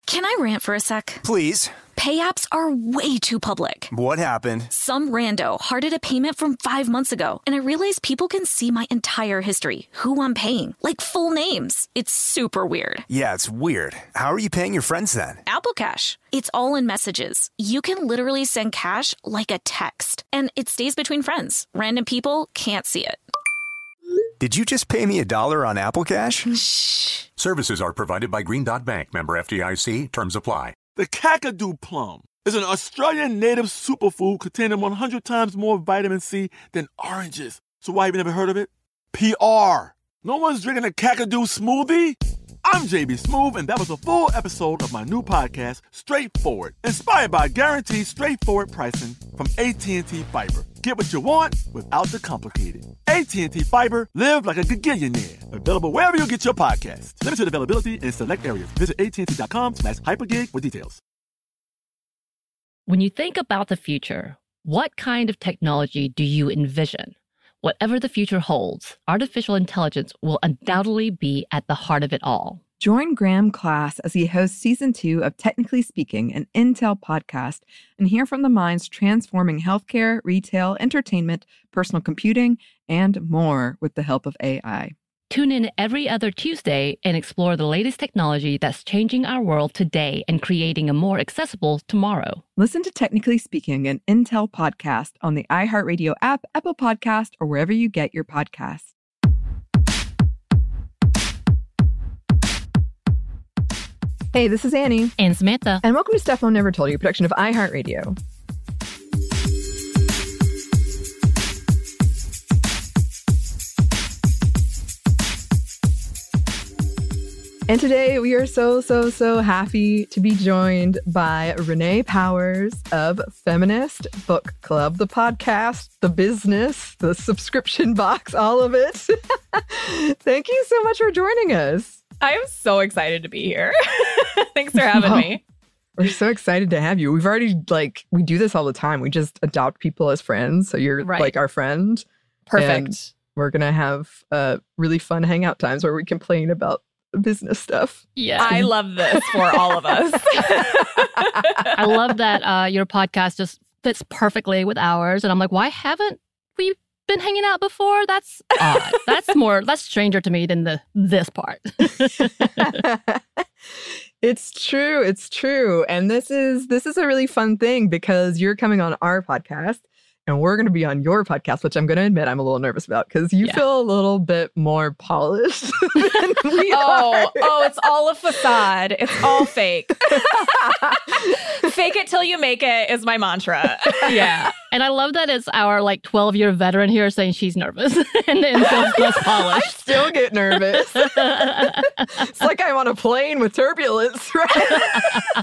Can I rant for a sec? Please. Pay apps are way too public. What happened? Some rando hearted a payment from 5 months ago, and I realized people can see my entire history, who I'm paying, like full names. It's super weird. Yeah, it's weird. How are you paying your friends then? Apple Cash. It's all in messages. You can literally send cash like a text, and it stays between friends. Random people can't see it. Did you just pay me $1 on Apple Cash? Shh. Services are provided by Green Dot Bank. Member FDIC. Terms apply. The Kakadu plum is an Australian native superfood containing 100 times more vitamin C than oranges. So why have you never heard of it? PR. No one's drinking a Kakadu smoothie? I'm JB Smoove, and that was a full episode of my new podcast, Straightforward, inspired by guaranteed straightforward pricing from AT&T Fiber. Get what you want without the complicated. AT&T Fiber, live like a gigillionaire. Available wherever you get your podcasts. Limited availability in select areas. Visit AT&T.com/hypergig for details. When you think about the future, what kind of technology do you envision? Whatever the future holds, artificial intelligence will undoubtedly be at the heart of it all. Join Graham Class as he hosts Season 2 of Technically Speaking, an Intel podcast, and hear from the minds transforming healthcare, retail, entertainment, personal computing, and more with the help of AI. Tune in every other Tuesday and explore the latest technology that's changing our world today and creating a more accessible tomorrow. Listen to Technically Speaking, an Intel podcast on the iHeartRadio app, Apple Podcast, or wherever you get your podcasts. Hey, this is Annie. And Samantha. And welcome to Stuff Mom Never Told You, a production of iHeartRadio. And today we are so happy to be joined by Renee Powers of Feminist Book Club, the podcast, the business, the subscription box, all of it. Thank you so much for joining us. I am so excited to be here. Thanks for having me. We're so excited to have you. We've already, we do this all the time. We just adopt people as friends. So you're like our friend. Perfect. And we're going to have really fun hangout times where we complain about business stuff. Yeah. I love this for all of us. I love that your podcast just fits perfectly with ours. And I'm like, why haven't we been hanging out before? That's odd. That's stranger to me than this part. It's true. And this is a really fun thing because you're coming on our podcast and we're going to be on your podcast, which I'm going to admit I'm a little nervous about because you feel a little bit more polished than we are. Oh, it's all a facade. It's all fake. Fake it till you make it is my mantra. Yeah. And I love that it's our 12-year veteran here saying she's nervous and feels less polished. I still get nervous. It's like I'm on a plane with turbulence, right?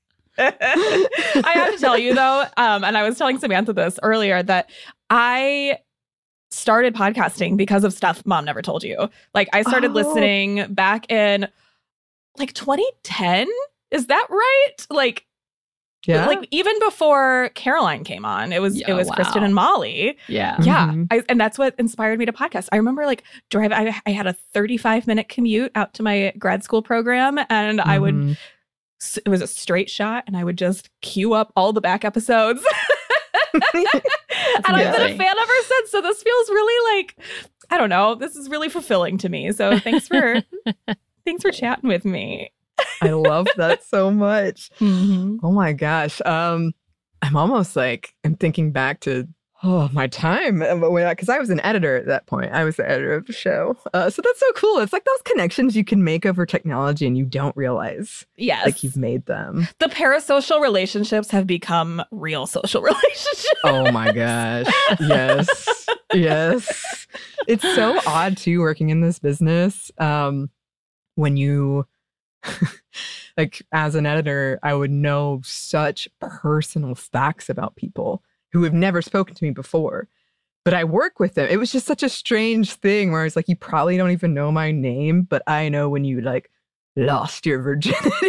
I have to tell you, though, and I was telling Samantha this earlier, that I started podcasting because of stuff Mom never told you. I started listening back in 2010. Is that right? Yeah. Even before Caroline came on, it was Kristen and Molly. Yeah. Yeah. Mm-hmm. And that's what inspired me to podcast. I remember driving, I had a 35-minute commute out to my grad school program, and I would, it was a straight shot, and I would just queue up all the back episodes. And I've been a fan ever since. So this feels really I don't know, this is really fulfilling to me. So thanks for chatting with me. I love that so much. Mm-hmm. Oh my gosh. I'm almost I'm thinking back to my time because I was an editor at that point. I was the editor of the show. So that's so cool. It's those connections you can make over technology and you don't realize you've made them. The parasocial relationships have become real social relationships. Oh my gosh. Yes. Yes. It's so odd too working in this business. When you as an editor, I would know such personal facts about people who have never spoken to me before, but I work with them. It was just such a strange thing where it's you probably don't even know my name, but I know when you lost your virginity.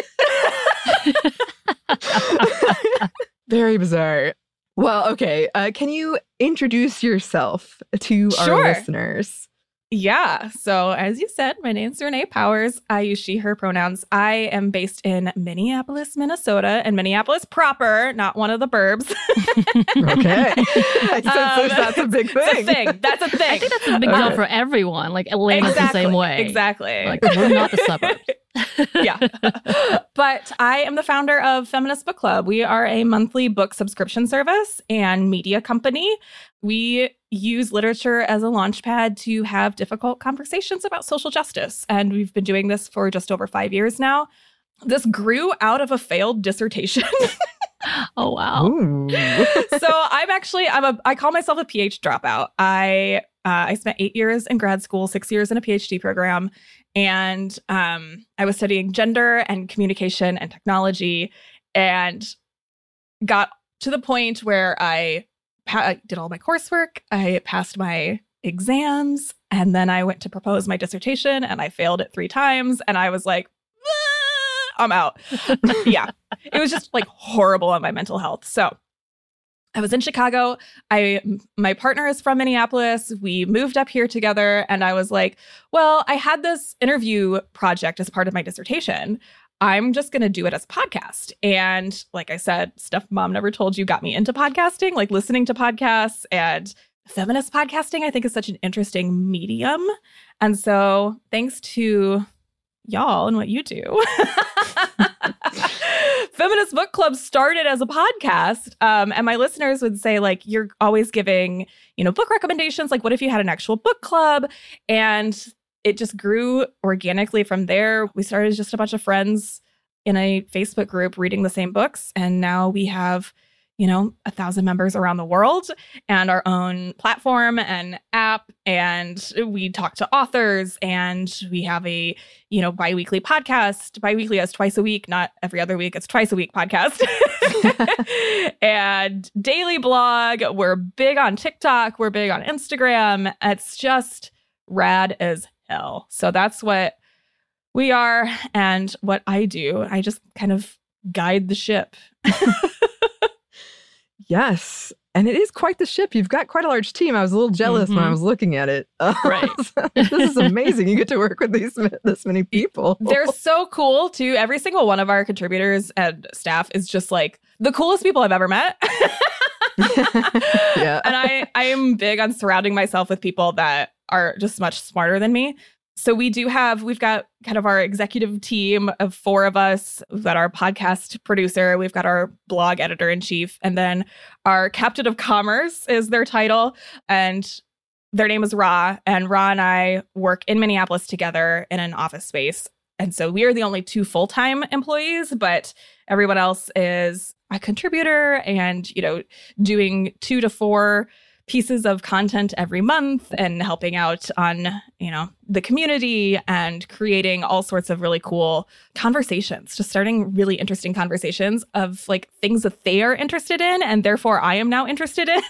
Very bizarre. Well, okay. Can you introduce yourself to our listeners? Yeah. So as you said, my name's Renee Powers. I use she, her pronouns. I am based in Minneapolis, Minnesota, and Minneapolis proper, not one of the burbs. Okay. That's a big thing. It's a thing. That's a thing. I think that's a big deal for everyone. Like Atlanta's the same way. Exactly. Like we're not the suburbs. Yeah. But I am the founder of Feminist Book Club. We are a monthly book subscription service and media company. We use literature as a launchpad to have difficult conversations about social justice. And we've been doing this for just over 5 years now. This grew out of a failed dissertation. Oh, wow. So I call myself a PhD dropout. I spent 8 years in grad school, 6 years in a PhD program. And I was studying gender and communication and technology, and got to the point where I did all my coursework. I passed my exams, and then I went to propose my dissertation, and I failed it 3 times. And I was like, I'm out. Yeah, it was just like horrible on my mental health. So I was in Chicago. My partner is from Minneapolis. We moved up here together, and I was like, well, I had this interview project as part of my dissertation. I'm just going to do it as a podcast. And like I said, stuff Mom never told you got me into podcasting, like listening to podcasts, and feminist podcasting, I think, is such an interesting medium. And so thanks to y'all and what you do, Feminist Book Club started as a podcast. And my listeners would say, like, you're always giving, book recommendations. Like, what if you had an actual book club? And it just grew organically from there. We started as just a bunch of friends in a Facebook group reading the same books. And now we have, 1,000 members around the world and our own platform and app. And we talk to authors, and we have a, bi-weekly podcast. Bi-weekly as twice a week, not every other week. It's twice a week podcast. And daily blog. We're big on TikTok. We're big on Instagram. It's just rad as hell. So that's what we are and what I do. I just kind of guide the ship. Yes. And it is quite the ship. You've got quite a large team. I was a little jealous when I was looking at it. Right. This is amazing. You get to work with this many people. They're so cool, too. Every single one of our contributors and staff is just like the coolest people I've ever met. Yeah. And I am big on surrounding myself with people that are just much smarter than me. So we've got kind of our executive team of 4 of us. We've got our podcast producer. We've got our blog editor-in-chief. And then our captain of commerce is their title. And their name is Ra. And Ra and I work in Minneapolis together in an office space. And so we are the only 2 full-time employees, but everyone else is a contributor and, doing 2 to 4 pieces of content every month and helping out on, the community and creating all sorts of really cool conversations, just starting really interesting conversations of like things that they are interested in. And therefore I am now interested in.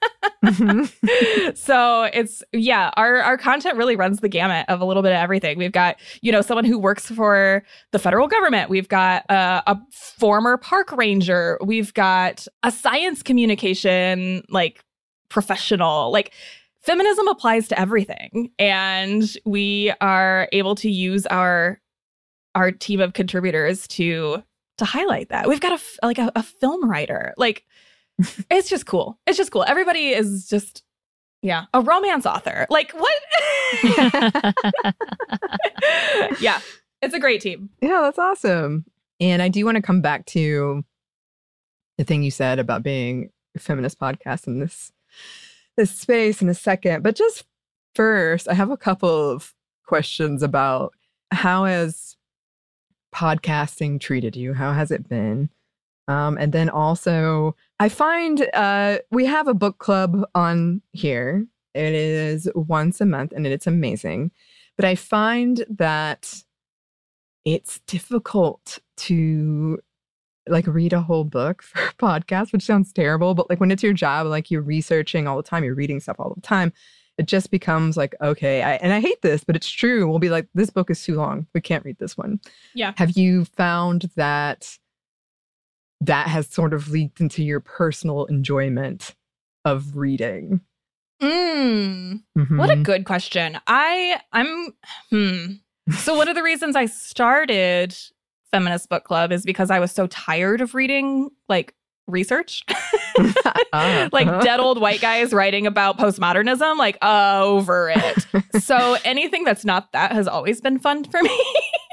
So our content really runs the gamut of a little bit of everything. We've got, someone who works for the federal government. We've got a former park ranger. We've got a science communication, professional. Feminism applies to everything, and we are able to use our team of contributors to highlight that. We've got a film writer. It's just cool. It's just cool. Everybody is just a romance author. What? Yeah, it's a great team. Yeah, that's awesome. And I do want to come back to the thing you said about being a feminist podcast in this space in a second. But just first, I have a couple of questions about how has podcasting treated you? How has it been? And then also, I find we have a book club on here. It is once a month, and it's amazing. But I find that it's difficult to read a whole book for a podcast, which sounds terrible, but when it's your job, you're researching all the time, you're reading stuff all the time, it just becomes okay, and I hate this, but it's true. We'll be like, this book is too long. We can't read this one. Yeah. Have you found that has sort of leaked into your personal enjoyment of reading? What a good question. So one of the reasons I started Feminist Book Club is because I was so tired of reading like research. Like dead old white guys writing about postmodernism, like over it. So anything that's not that has always been fun for me.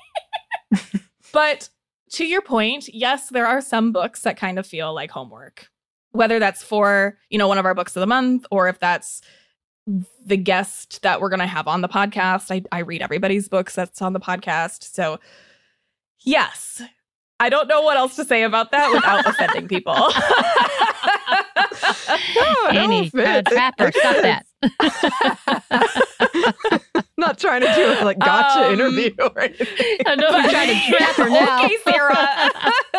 But to your point, yes, there are some books that kind of feel like homework, whether that's for, one of our books of the month, or if that's the guest that we're going to have on the podcast. I read everybody's books that's on the podcast. So yes, I don't know what else to say about that without offending people. Annie, trapper, stop that. Not trying to do a gotcha interview or anything. I know I'm trying to trap her now. Okay, Sarah.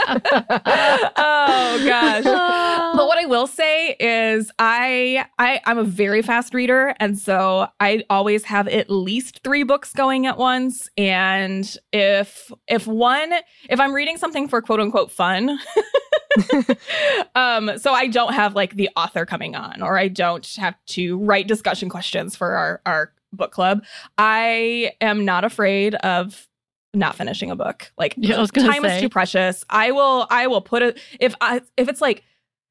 Oh gosh. But what I will say is I'm a very fast reader, and so I always have at least 3 books going at once. And if I'm reading something for quote unquote fun, so I don't have like the author coming on, or I don't have to write discussion questions for our book club, I am not afraid of not finishing a book. Like, time is too precious. I will put it, if it's like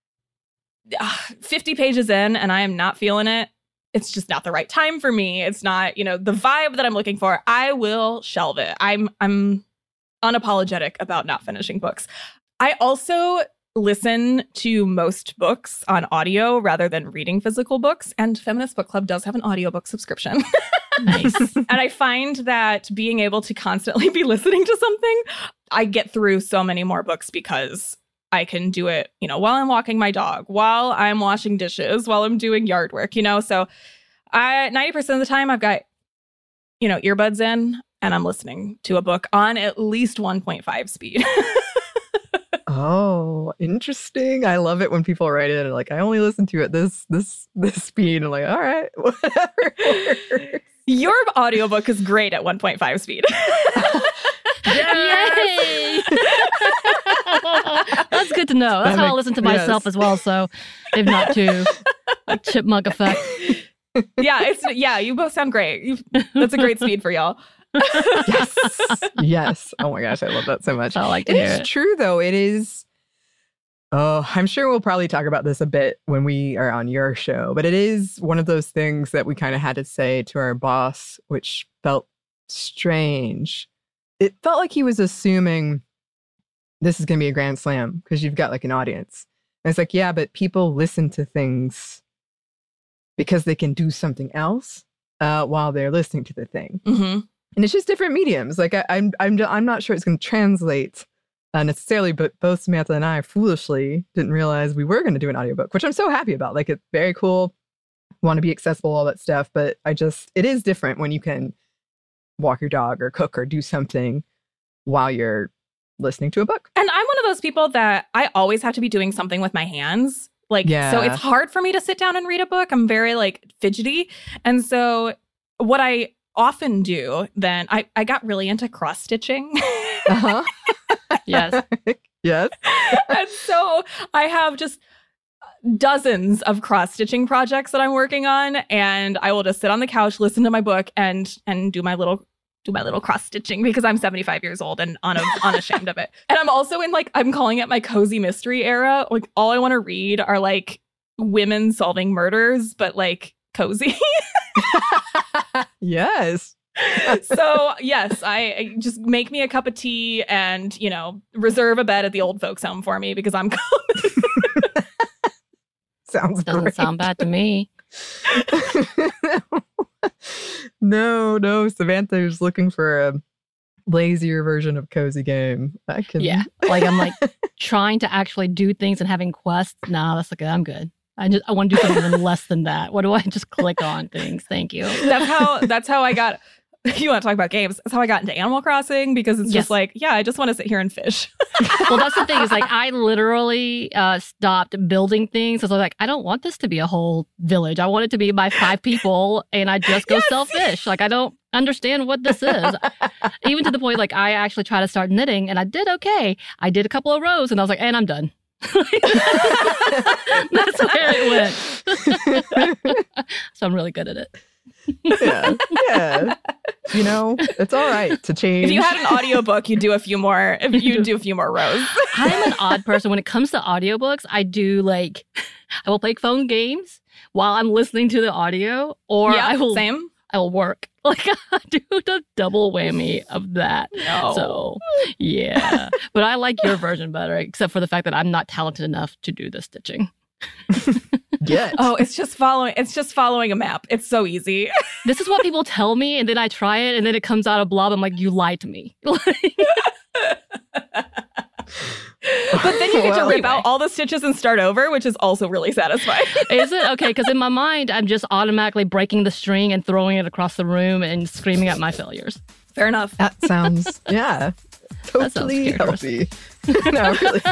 50 pages in and I am not feeling it, it's just not the right time for me. It's not, the vibe that I'm looking for. I will shelve it. I'm unapologetic about not finishing books. I also listen to most books on audio rather than reading physical books, and Feminist Book Club does have an audiobook subscription. Nice. And I find that being able to constantly be listening to something, I get through so many more books because I can do it, while I'm walking my dog, while I'm washing dishes, while I'm doing yard work, So 90% of the time I've got, earbuds in and I'm listening to a book on at least 1.5 speed. Oh, interesting. I love it when people write it and like, I only listen to it this speed. I'm like, all right, whatever. Your audiobook is great at 1.5 speed. Yay! That's good to know. That's how I listen to myself as well. So if not too like chipmunk effect. You both sound great. That's a great speed for y'all. Yes. Oh my gosh, I love that so much. I like to hear it. It's true though. It is. Oh, I'm sure we'll probably talk about this a bit when we are on your show, but it is one of those things that we kind of had to say to our boss, which felt strange. It felt like he was assuming this is going to be a grand slam because you've got like an audience. And it's like, yeah, but people listen to things because they can do something else while they're listening to the thing. Mm-hmm. And it's just different mediums. Like I'm not sure it's going to translate necessarily, but both Samantha and I foolishly didn't realize we were going to do an audiobook, which I'm so happy about. Like, it's very cool. Want to be accessible, all that stuff. But it is different when you can walk your dog or cook or do something while you're listening to a book. And I'm one of those people that I always have to be doing something with my hands. So it's hard for me to sit down and read a book. I'm very fidgety. And so what I often do then, I got really into cross stitching. Uh-huh. Yes. Yes. And so I have just dozens of cross stitching projects that I'm working on, and I will just sit on the couch, listen to my book, and do my little cross stitching because I'm 75 years old and unashamed of it. And I'm also in I'm calling it my cozy mystery era. Like, all I want to read are women solving murders, but cozy. Yes. So yes, I just make me a cup of tea and, reserve a bed at the old folks home for me because I'm coming. Sounds Doesn't great. sound bad to me. No. Samantha's looking for a lazier version of Cozy Game. Yeah. I'm trying to actually do things and having quests. No, that's okay. I'm good. I want to do something even less than that. What do I just click on things? Thank you. That's how I got. You want to talk about games? That's how I got into Animal Crossing because it's just I just want to sit here and fish. Well, that's the thing is I literally stopped building things because I was I don't want this to be a whole village. I want it to be by 5 people and I just go sell fish. I don't understand what this is. Even to the point I actually try to start knitting and I did okay. I did a couple of rows and I was and I'm done. That's where it went. So I'm really good at it. Yeah. You know, it's all right to change. If you had an audiobook, you'd do a few more rows. I'm an odd person. When it comes to audiobooks, I will play phone games while I'm listening to the audio, or I will work. Like, I do the double whammy of that. No. So, yeah. But I like your version better, except for the fact that I'm not talented enough to do the stitching. Yeah. Oh, it's just following a map. It's so easy. This is what people tell me, and then I try it, and then it comes out a blob. I'm like, you lied to me. But then you get to rip out all the stitches and start over, which is also really satisfying. Is it? Okay, because in my mind, I'm just automatically breaking the string and throwing it across the room and screaming at my failures. Fair enough. That sounds, totally healthy. No, really.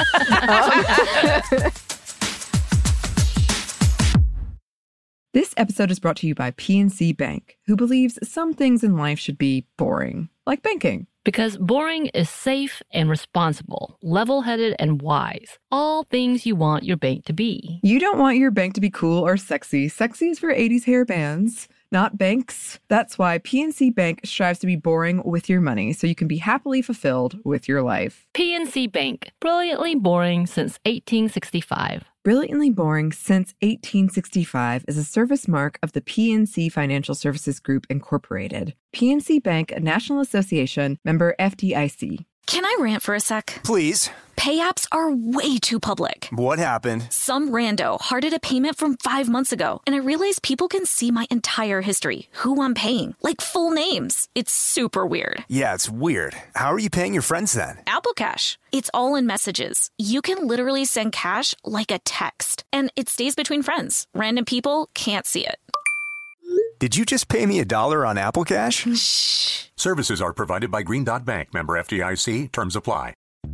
This episode is brought to you by PNC Bank, who believes some things in life should be boring, like banking. Because boring is safe and responsible, level-headed and wise. All things you want your bank to be. You don't want your bank to be cool or sexy. Sexy is for 80s hair bands, not banks. That's why PNC Bank strives to be boring with your money, so you can be happily fulfilled with your life. PNC Bank, brilliantly boring since 1865. Brilliantly Boring Since 1865 is a service mark of the PNC Financial Services Group, Incorporated. PNC Bank, a National Association, member FDIC. Can I rant for a sec? Please. Pay apps are way too public. What happened? Some rando hearted a payment from 5 months ago, and I realized people can see my entire history, who I'm paying, like full names. It's super weird. Yeah, it's weird. How are you paying your friends then? Apple Cash. It's all in messages. You can literally send cash like a text, and it stays between friends. Random people can't see it. Did you just pay me $1 on Apple Cash? Shh. Services are provided by Green Dot Bank, member FDIC. Terms apply.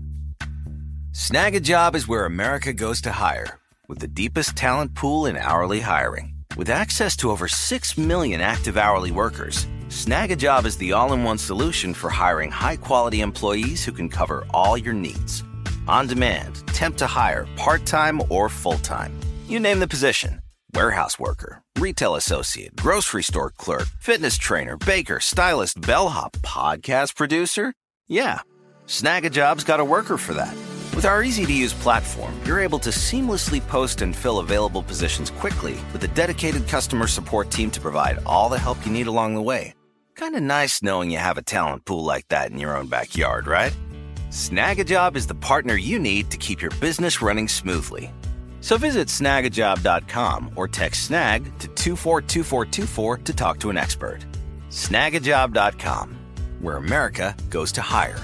Snag a Job is where America goes to hire, with the deepest talent pool in hourly hiring. With access to over 6 million active hourly workers, Snag a Job is the all-in-one solution for hiring high-quality employees who can cover all your needs. On demand, temp to hire, part-time or full-time. You name the position. Warehouse worker, retail associate, grocery store clerk, fitness trainer, baker, stylist, bellhop, podcast producer. Yeah, Snag a Job's got a worker for that. With our easy-to-use platform, you're able to seamlessly post and fill available positions quickly with a dedicated customer support team to provide all the help you need along the way. Kind of nice knowing you have a talent pool like that in your own backyard, right? Snag a Job is the partner you need to keep your business running smoothly. So visit snagajob.com or text snag to 242424 to talk to an expert. Snagajob.com, where America goes to hire.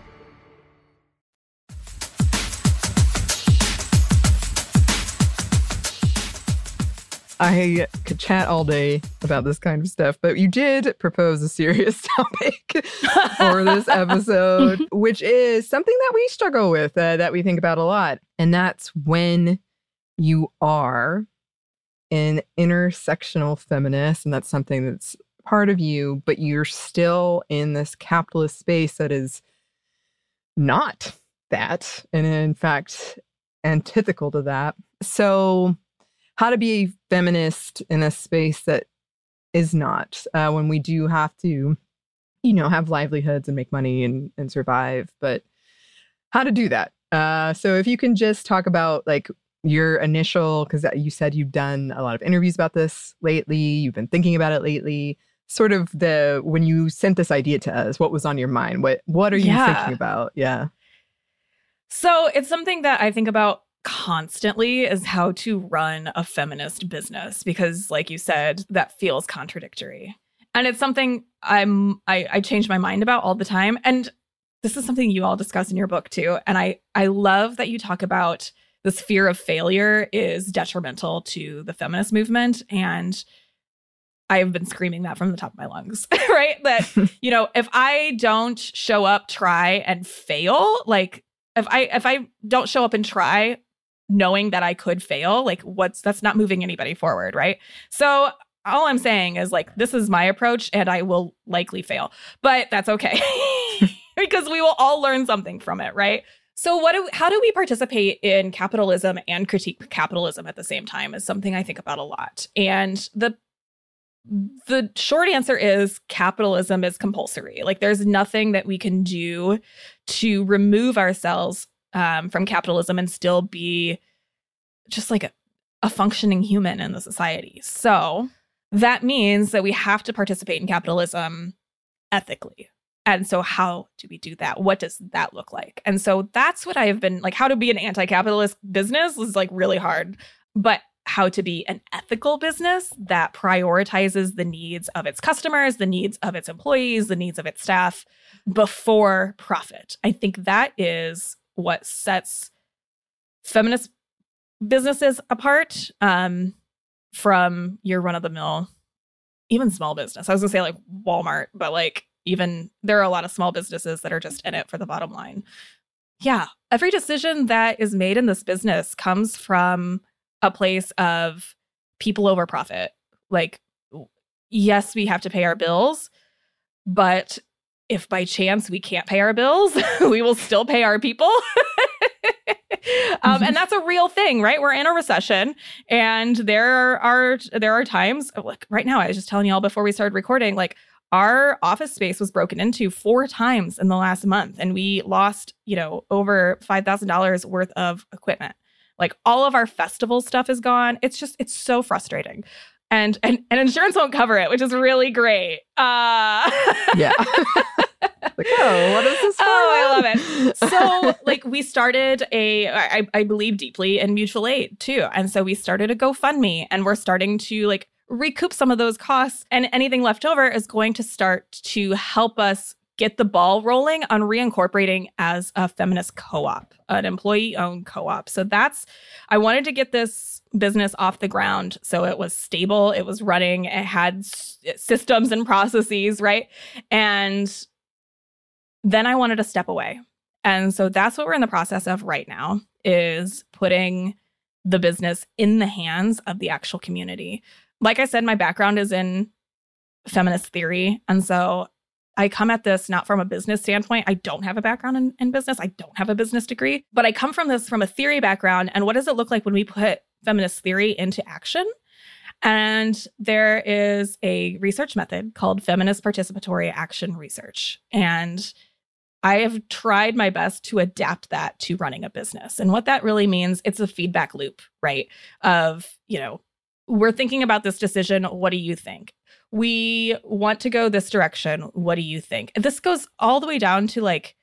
I could chat all day about this kind of stuff, but you did propose a serious topic for this episode, which is something that we struggle with, that we think about a lot. And that's when you are an intersectional feminist, and that's something that's part of you, but you're still in this capitalist space that is not that, and in fact, antithetical to that. So how to be a feminist in a space that is not, when we do have to, have livelihoods and make money and survive, but how to do that. So if you can just talk about like your initial, because you said you've done a lot of interviews about this lately, you've been thinking about it lately, sort of when you sent this idea to us, what was on your mind? What are you thinking about? Yeah. So it's something that I think about constantly, is how to run a feminist business, because like you said, that feels contradictory. And it's something I change my mind about all the time. And this is something you all discuss in your book too. And I love that you talk about this fear of failure is detrimental to the feminist movement. And I've been screaming that from the top of my lungs, right? That, if I don't show up, try and fail, like if I don't show up and try knowing that I could fail, like that's not moving anybody forward, right? So all I'm saying is like, this is my approach and I will likely fail, but that's okay because we will all learn something from it, right? So how do we participate in capitalism and critique capitalism at the same time is something I think about a lot. And the short answer is capitalism is compulsory. Like there's nothing that we can do to remove ourselves from capitalism and still be just like a functioning human in the society. So that means that we have to participate in capitalism ethically. And so how do we do that? What does that look like? And so that's what I have been like, how to be an anti-capitalist business is like really hard, but how to be an ethical business that prioritizes the needs of its customers, the needs of its employees, the needs of its staff before profit. I think that is what sets feminist businesses apart from your run-of-the-mill, even small business. I was gonna say like Walmart, but like even there are a lot of small businesses that are just in it for the bottom line. Yeah, every decision that is made in this business comes from a place of people over profit. Like, yes, we have to pay our bills, but if by chance we can't pay our bills, we will still pay our people. And that's a real thing, right? We're in a recession, and there are times, like right now, I was just telling y'all before we started recording, like our office space was broken into 4 times in the last month, and we lost, over $5,000 worth of equipment. Like all of our festival stuff is gone. It's so frustrating. And insurance won't cover it, which is really great. Yeah. Like, what is this for? I love it. So like we started I believe deeply in mutual aid too. And so we started a GoFundMe, and we're starting to like recoup some of those costs. And anything left over is going to start to help us get the ball rolling on reincorporating as a feminist co-op, an employee-owned co-op. So I wanted to get this business off the ground so it was stable, it was running, it had systems and processes, right? And then I wanted to step away. And so that's what we're in the process of right now, is putting the business in the hands of the actual community. Like I said, my background is in feminist theory. And so I come at this not from a business standpoint. I don't have a background in business. I don't have a business degree, but I come from this from a theory background. And what does it look like when we put feminist theory into action? And there is a research method called feminist participatory action research. And I have tried my best to adapt that to running a business. And what that really means, it's a feedback loop, right? Of, we're thinking about this decision. What do you think? We want to go this direction. What do you think? This goes all the way down to like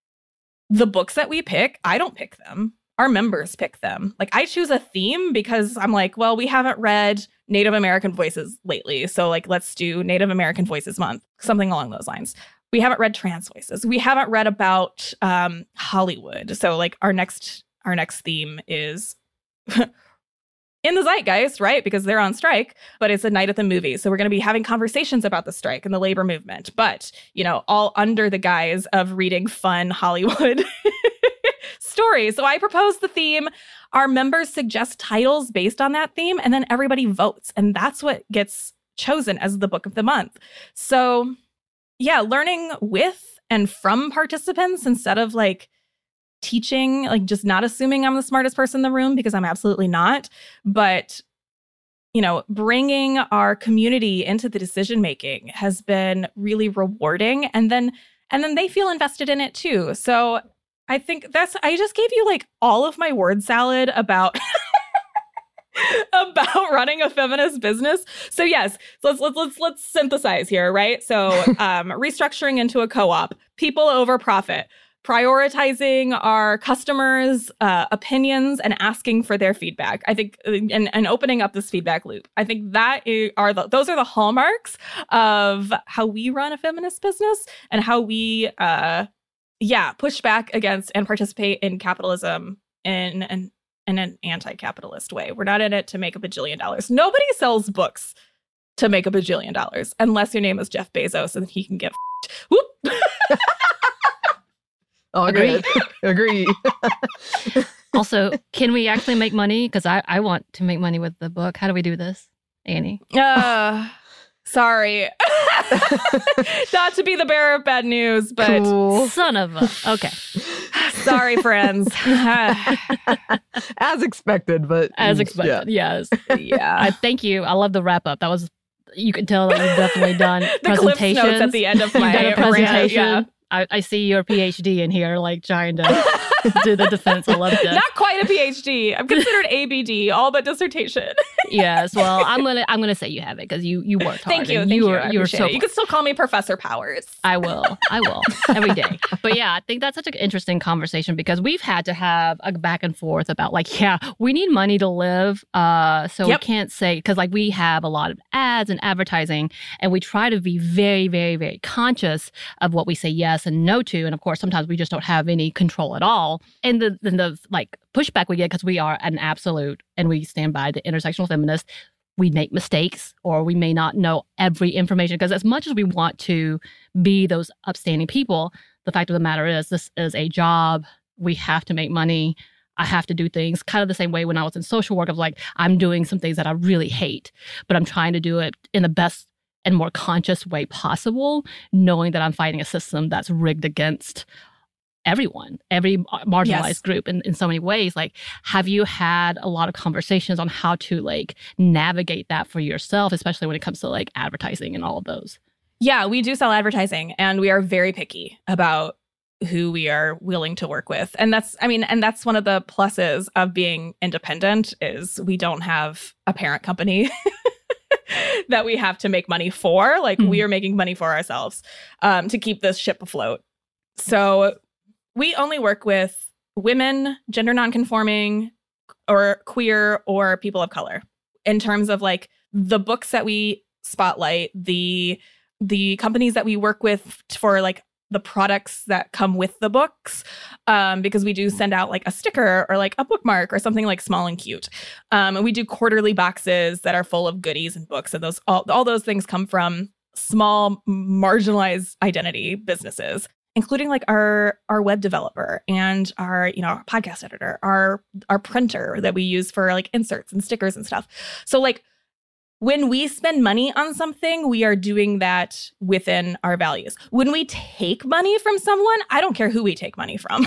the books that we pick. I don't pick them. Our members pick them. Like I choose a theme because I'm like, well, we haven't read Native American Voices lately. So like, let's do Native American Voices Month, something along those lines. We haven't read trans voices. We haven't read about Hollywood. So like our next theme is in the zeitgeist, right? Because they're on strike, but it's a night at the movies. So we're going to be having conversations about the strike and the labor movement, but, all under the guise of reading fun Hollywood stories. So I propose the theme. Our members suggest titles based on that theme, and then everybody votes. And that's what gets chosen as the book of the month. So yeah, learning with and from participants instead of like teaching, like just not assuming I'm the smartest person in the room, because I'm absolutely not, but bringing our community into the decision making has been really rewarding, and then they feel invested in it too. So I think I just gave you like all of my word salad about about running a feminist business. So yes, let's synthesize here, right? So restructuring into a co-op, people over profit, prioritizing our customers' opinions and asking for their feedback. I think, and opening up this feedback loop. I think those are the hallmarks of how we run a feminist business and how we, push back against and participate in capitalism in an anti-capitalist way. We're not in it to make $1 bajillion. Nobody sells books to make $1 bajillion unless your name is Jeff Bezos and he can get whoop. Oh, good. Agree. Also, can we actually make money? Because I want to make money with the book. How do we do this, Annie? Sorry. Not to be the bearer of bad news, but... Cool. Son of a... Okay. Sorry, friends. As expected, but As expected, yes. Yeah. I thank you. I love the wrap up. That was, you can tell that you've definitely done the Cliff notes at the end of my You've done a presentation. rant, I see your PhD in here, like trying to do the defense. I love that. Not quite a PhD. I'm considered ABD, all but dissertation. Yes. Well, I'm gonna say you have it because you worked hard. Thank you. and Thank you. You were so. You can still call me Professor Powers. I will every day. But yeah, I think that's such an interesting conversation because we've had to have a back and forth about like, yeah, we need money to live. So we can't say, because like we have a lot of ads and advertising and we try to be very, very, very conscious of what we say yes and no to. And of course, sometimes we just don't have any control at all. And the like pushback we get, because we are an absolute and we stand by the intersectional feminist, we make mistakes or we may not know every information, because as much as we want to be those upstanding people, the fact of the matter is this is a job. We have to make money. I have to do things kind of the same way when I was in social work of like, I'm doing some things that I really hate, but I'm trying to do it in the best and more conscious way possible, knowing that I'm fighting a system that's rigged against everyone, every marginalized group in so many ways. Like, have you had a lot of conversations on how to like navigate that for yourself, especially when it comes to like advertising and all of those? Yeah, we do sell advertising and we are very picky about who we are willing to work with. And that's one of the pluses of being independent is we don't have a parent company that we have to make money for. Like we are making money for ourselves to keep this ship afloat. So we only work with women, gender nonconforming, or queer, or people of color. In terms of like the books that we spotlight, the companies that we work with for like the products that come with the books, because we do send out like a sticker or like a bookmark or something like small and cute. And we do quarterly boxes that are full of goodies and books, and those all those things come from small marginalized identity businesses, including like our web developer and our podcast editor, our printer that we use for like inserts and stickers and stuff. So like when we spend money on something, we are doing that within our values. When we take money from someone, I don't care who we take money from.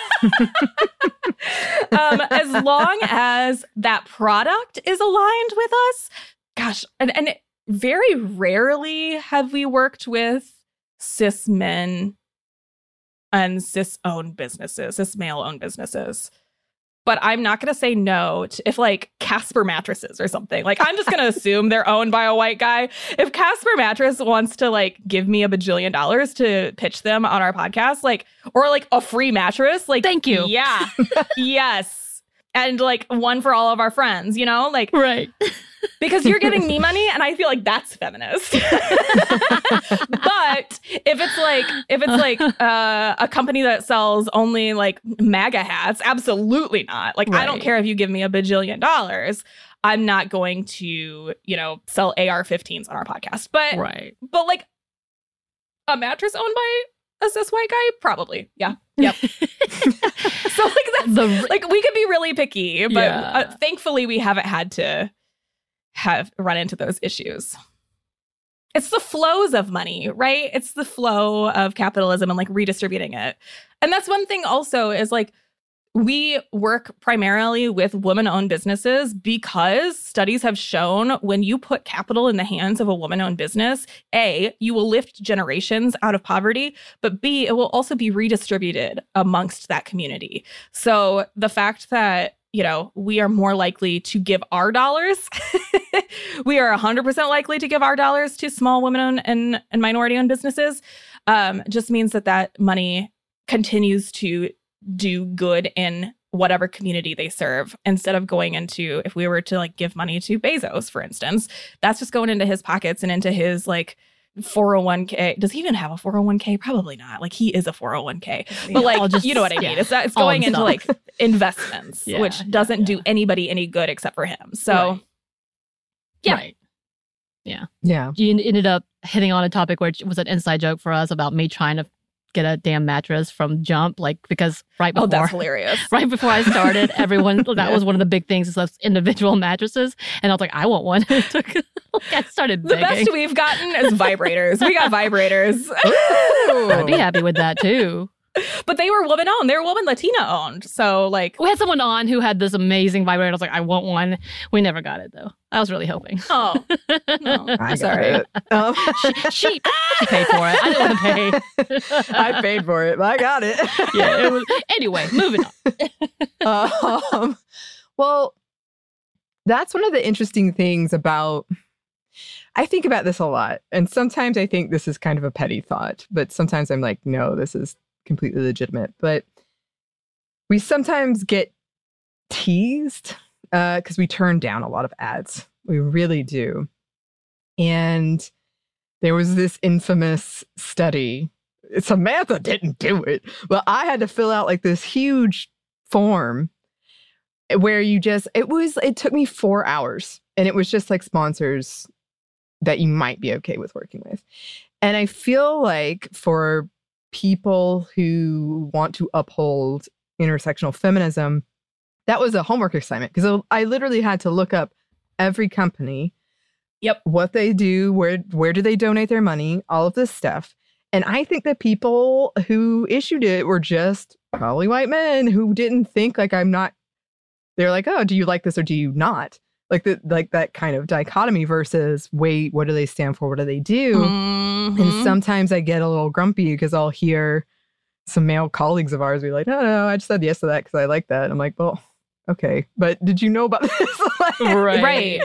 As long as that product is aligned with us, gosh, and very rarely have we worked with cis men and cis male owned businesses. But I'm not going to say no to if like Casper mattresses or something. Like I'm just going to assume they're owned by a white guy. If Casper Mattress wants to like give me $1 billion to pitch them on our podcast, like, or like a free mattress, like, thank you. Yeah. Yes. And like one for all of our friends, like, right. Because you're giving me money and I feel like that's feminist. But if it's like a company that sells only like MAGA hats, absolutely not. Like, right. I don't care if you give me $1 bajillion. I'm not going to, sell AR-15s on our podcast. But like a mattress owned by a cis white guy, probably. Yeah. Yep. So like that's like we could be really picky, but thankfully we haven't had to run into those issues. It's the flows of money, right? It's the flow of capitalism and like redistributing it. And that's one thing also is like we work primarily with woman-owned businesses because studies have shown when you put capital in the hands of a woman-owned business, A, you will lift generations out of poverty, but B, it will also be redistributed amongst that community. So the fact that we are more likely to give our dollars. We are 100% likely to give our dollars to small women-owned and minority-owned businesses. Just means that money continues to do good in whatever community they serve, instead of going into, if we were to like give money to Bezos, for instance, that's just going into his pockets and into his like 401k. Does he even have a 401k? Probably not. Like he is a 401k, but like, you know what I mean? It's going into like investments, which doesn't do anybody any good except for him. So Yeah. You ended up hitting on a topic where it was an inside joke for us about me trying to get a damn mattress from Jump, like because right before, that's hilarious. Right before I started, everyone that was one of the big things is those individual mattresses, and I was like, I want one. I started begging. The best we've gotten is vibrators. We got vibrators. I'd be happy with that too. But they were woman-owned. They were woman Latina-owned. So, like... We had someone on who had this amazing vibrator. I was like, I want one. We never got it, though. I was really hoping. Oh. No. I sorry. She paid for it. I didn't want to pay. I paid for it, but I got it. Yeah, it was... Anyway, moving on. Well, that's one of the interesting things about... I think about this a lot. And sometimes I think this is kind of a petty thought. But sometimes I'm like, no, this is completely legitimate. But we sometimes get teased because we turn down a lot of ads. We really do. And there was this infamous study. Samantha didn't do it, but I had to fill out like this huge form where it took me 4 hours, and it was just like sponsors that you might be okay with working with. And I feel like for people who want to uphold intersectional feminism, that was a homework assignment, because I literally had to look up every company, what they do, where do they donate their money, all of this stuff. And I think that people who issued it were just probably white men who didn't think like they're like, oh, do you like this or do you not? Like that kind of dichotomy versus, wait, what do they stand for? What do they do? Mm-hmm. And sometimes I get a little grumpy because I'll hear some male colleagues of ours be like, no, I just said yes to that because I like that. I'm like, well, okay, but did you know about this? Right.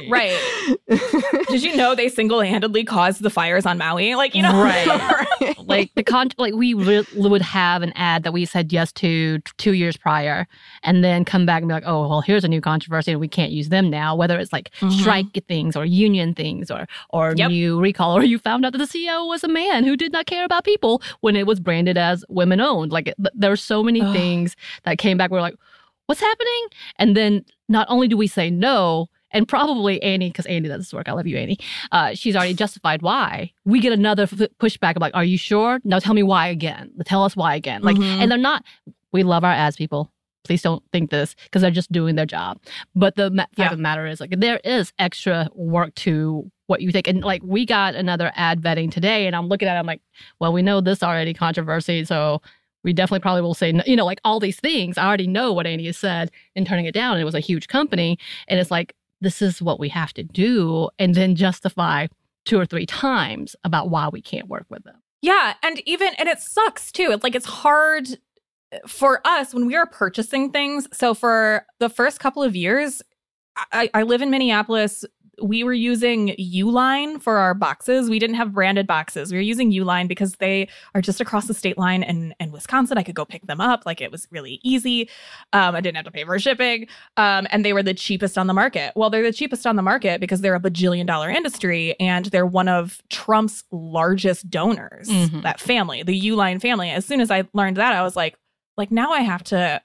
Did you know they single-handedly caused the fires on Maui? Like, you know, right. Like we would have an ad that we said yes to 2 years prior, and then come back and be like, oh, well, here's a new controversy and we can't use them now. Whether it's like strike things or union things or new recall, or you found out that the CEO was a man who did not care about people when it was branded as women-owned. Like there were so many things that came back. We're like, what's happening? And then not only do we say no, and probably Annie, because Annie does this work, I love you, Annie, she's already justified why. We get another pushback of like, are you sure? Now tell me why again. Tell us why again. Like, and they're not, we love our ads people. Please don't think this, because they're just doing their job. But the fact of the matter is, like, there is extra work to what you think. And like, we got another ad vetting today, and I'm looking at it, I'm like, well, we know this already controversy, so we definitely probably will say, you know, like all these things. I already know what Annie has said in turning it down. And it was a huge company. And it's like, this is what we have to do. And then justify 2 or 3 times about why we can't work with them. Yeah. And it sucks too. It's like, it's hard for us when we are purchasing things. So for the first couple of years, I live in Minneapolis. We were using Uline for our boxes. We didn't have branded boxes. We were using Uline because they are just across the state line in Wisconsin. I could go pick them up. Like, it was really easy. I didn't have to pay for shipping. And they were the cheapest on the market. Well, they're the cheapest on the market because they're a bajillion-dollar industry, and they're one of Trump's largest donors, that family, the Uline family. As soon as I learned that, I was like now I have to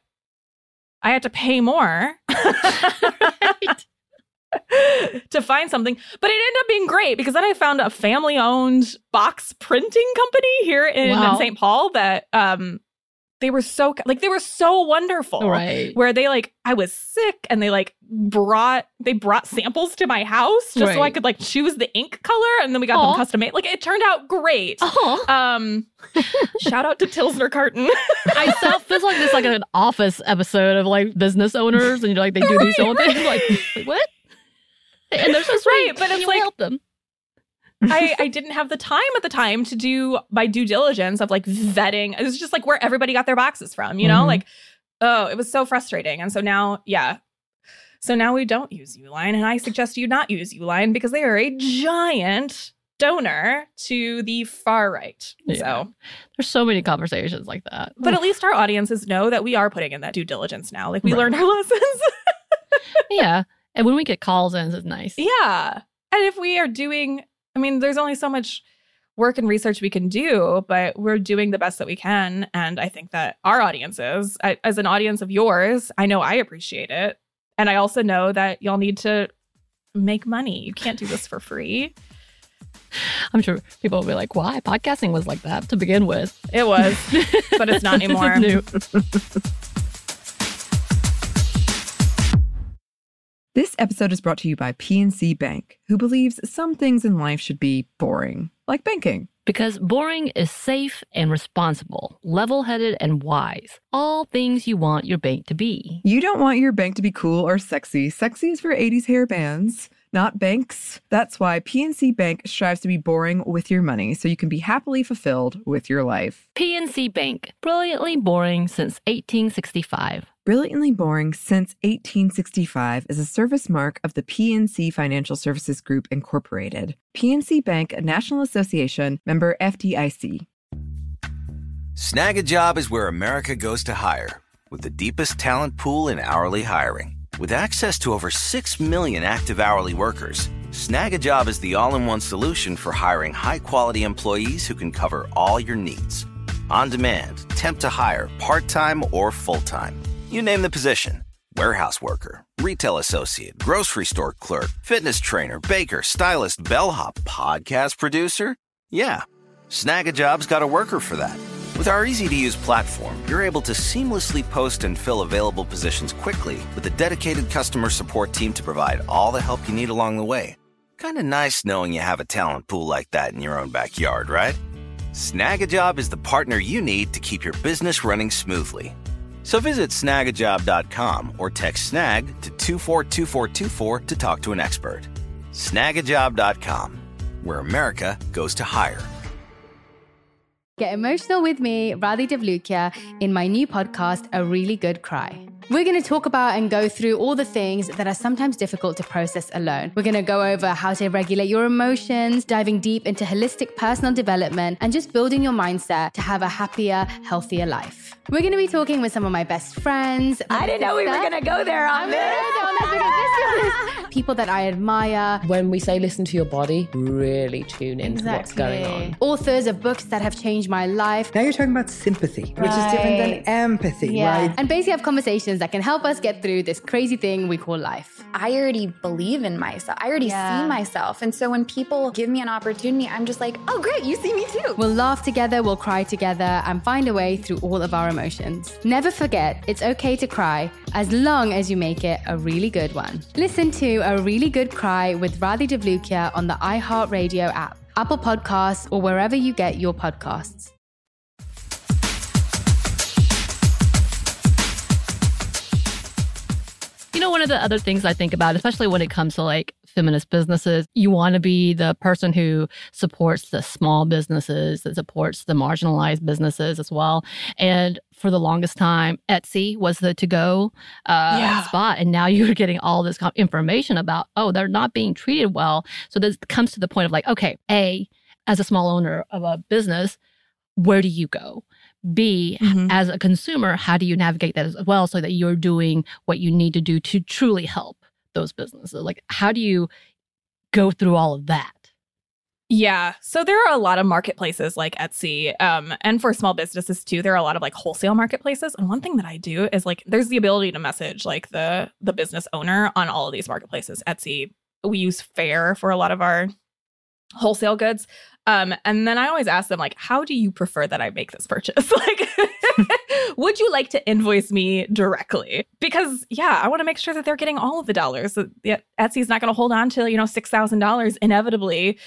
pay more. Right. To find something. But it ended up being great, because then I found a family-owned box printing company here in St. Paul that they were so wonderful. Right. Where they I was sick, and they brought samples to my house just so I could choose the ink color, and then we got them custom made. It turned out great. Shout out to Tilsner Carton. I feels like this an Office episode of business owners, and they do these own things. Like, what? And they're so sweet, but it's help them. I didn't have the time at the time to do my due diligence of vetting. It was just where everybody got their boxes from, you know? It was so frustrating. And so now, we don't use Uline, and I suggest you not use Uline because they are a giant donor to the far right. Yeah. So there's so many conversations like that. But at least our audiences know that we are putting in that due diligence now. We learned our lessons. Yeah. And when we get calls in, it's nice. Yeah. And if we are doing, there's only so much work and research we can do, but we're doing the best that we can. And I think that our audiences, as an audience of yours, I know I appreciate it. And I also know that y'all need to make money. You can't do this for free. I'm sure people will be like, why? Podcasting was like that to begin with. It was, but it's not anymore. This episode is brought to you by PNC Bank, who believes some things in life should be boring, like banking. Because boring is safe and responsible, level-headed and wise. All things you want your bank to be. You don't want your bank to be cool or sexy. Sexy is for 80s hair bands, not banks. That's why PNC Bank strives to be boring with your money so you can be happily fulfilled with your life. PNC Bank, brilliantly boring since 1865. Brilliantly Boring Since 1865 is a service mark of the PNC Financial Services Group, Incorporated. PNC Bank, a National Association, member FDIC. Snag a Job is where America goes to hire, with the deepest talent pool in hourly hiring. With access to over 6 million active hourly workers, Snag a Job is the all-in-one solution for hiring high-quality employees who can cover all your needs. On demand, temp to hire, part-time or full-time. You name the position. Warehouse worker, retail associate, grocery store clerk, fitness trainer, baker, stylist, bellhop, podcast producer. Yeah, Snag a Job's got a worker for that. With our easy-to-use platform, you're able to seamlessly post and fill available positions quickly with a dedicated customer support team to provide all the help you need along the way. Kind of nice knowing you have a talent pool like that in your own backyard, right? Snag a Job is the partner you need to keep your business running smoothly. So visit snagajob.com or text snag to 242424 to talk to an expert. Snagajob.com, where America goes to hire. Get emotional with me, Radhi Devlukia, in my new podcast, A Really Good Cry. We're going to talk about and go through all the things that are sometimes difficult to process alone. We're going to go over how to regulate your emotions, diving deep into holistic personal development, and just building your mindset to have a happier, healthier life. We're going to be talking with some of my best friends. I didn't know we were going to go there on this. People that I admire. When we say listen to your body, really tune into what's going on. Authors of books that have changed my life. Now you're talking about sympathy, which is different than empathy, right? And basically have conversations that can help us get through this crazy thing we call life. I already believe in myself. I already see myself. And so when people give me an opportunity, I'm just like, oh, great, you see me too. We'll laugh together, we'll cry together, and find a way through all of our emotions. Never forget, it's okay to cry, as long as you make it a really good one. Listen to A Really Good Cry with Radhi Devlukia on the iHeartRadio app, Apple Podcasts, or wherever you get your podcasts. You know, one of the other things I think about, especially when it comes to like feminist businesses, you want to be the person who supports the small businesses, that supports the marginalized businesses as well. And for the longest time, Etsy was the to-go spot. And now you're getting all this information about, oh, they're not being treated well. So this comes to the point of like, okay, A, as a small owner of a business, where do you go? B, as a consumer, how do you navigate that as well so that you're doing what you need to do to truly help those businesses? Like, how do you go through all of that? Yeah. So there are a lot of marketplaces like Etsy, and for small businesses too, there are a lot of like wholesale marketplaces. And one thing that I do is like, there's the ability to message like the business owner on all of these marketplaces. Etsy, we use Faire for a lot of our wholesale goods. And then I always ask them, like, how do you prefer that I make this purchase? Like, would you like to invoice me directly? Because, yeah, I want to make sure that they're getting all of the dollars. So, yeah, Etsy's not going to hold on to, $6,000 inevitably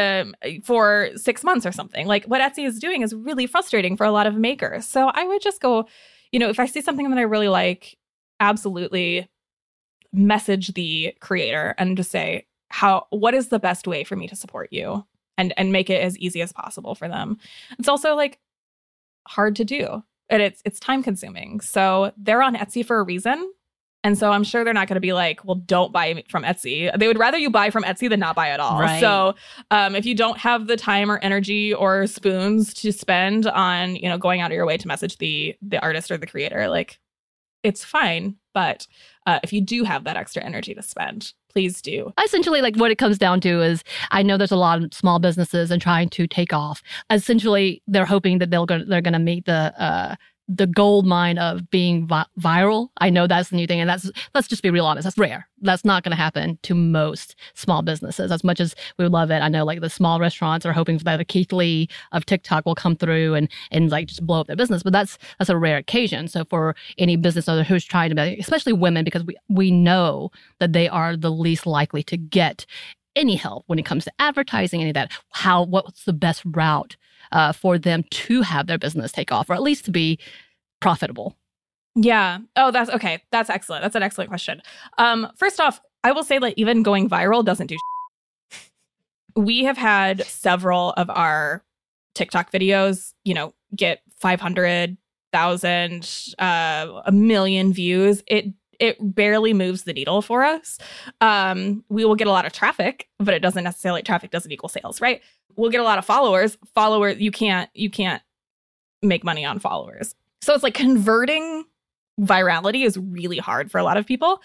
for 6 months or something. Like, what Etsy is doing is really frustrating for a lot of makers. So I would just go, if I see something that I really like, absolutely message the creator and just say, what is the best way for me to support you? And make it as easy as possible for them. It's also like hard to do, and it's time consuming. So they're on Etsy for a reason. And so I'm sure they're not going to be like, well, don't buy from Etsy. They would rather you buy from Etsy than not buy at all. Right. So if you don't have the time or energy or spoons to spend on, going out of your way to message the artist or the creator, like, it's fine. But if you do have that extra energy to spend, please do. Essentially, like what it comes down to is, I know there's a lot of small businesses and trying to take off. Essentially, they're hoping that they're going to meet the gold mine of being viral. I know that's the new thing, and let's just be real honest, that's rare. That's not going to happen to most small businesses. As much as we would love it, I know like the small restaurants are hoping that the Keith Lee of TikTok will come through and like just blow up their business, but that's a rare occasion. So for any business owner who's trying to, especially women, because we know that they are the least likely to get any help when it comes to advertising, any of that, what's the best route for them to have their business take off, or at least to be profitable? Yeah. Oh, that's okay. That's excellent. That's an excellent question. First off, I will say that even going viral doesn't do We have had several of our TikTok videos, get 500,000, 1 million views. It barely moves the needle for us. We will get a lot of traffic, but it doesn't necessarily, traffic doesn't equal sales, right? We'll get a lot of followers. You can't make money on followers. So it's like converting virality is really hard for a lot of people.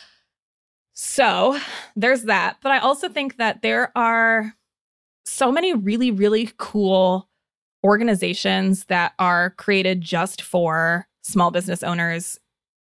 So there's that. But I also think that there are so many really, really cool organizations that are created just for small business owners.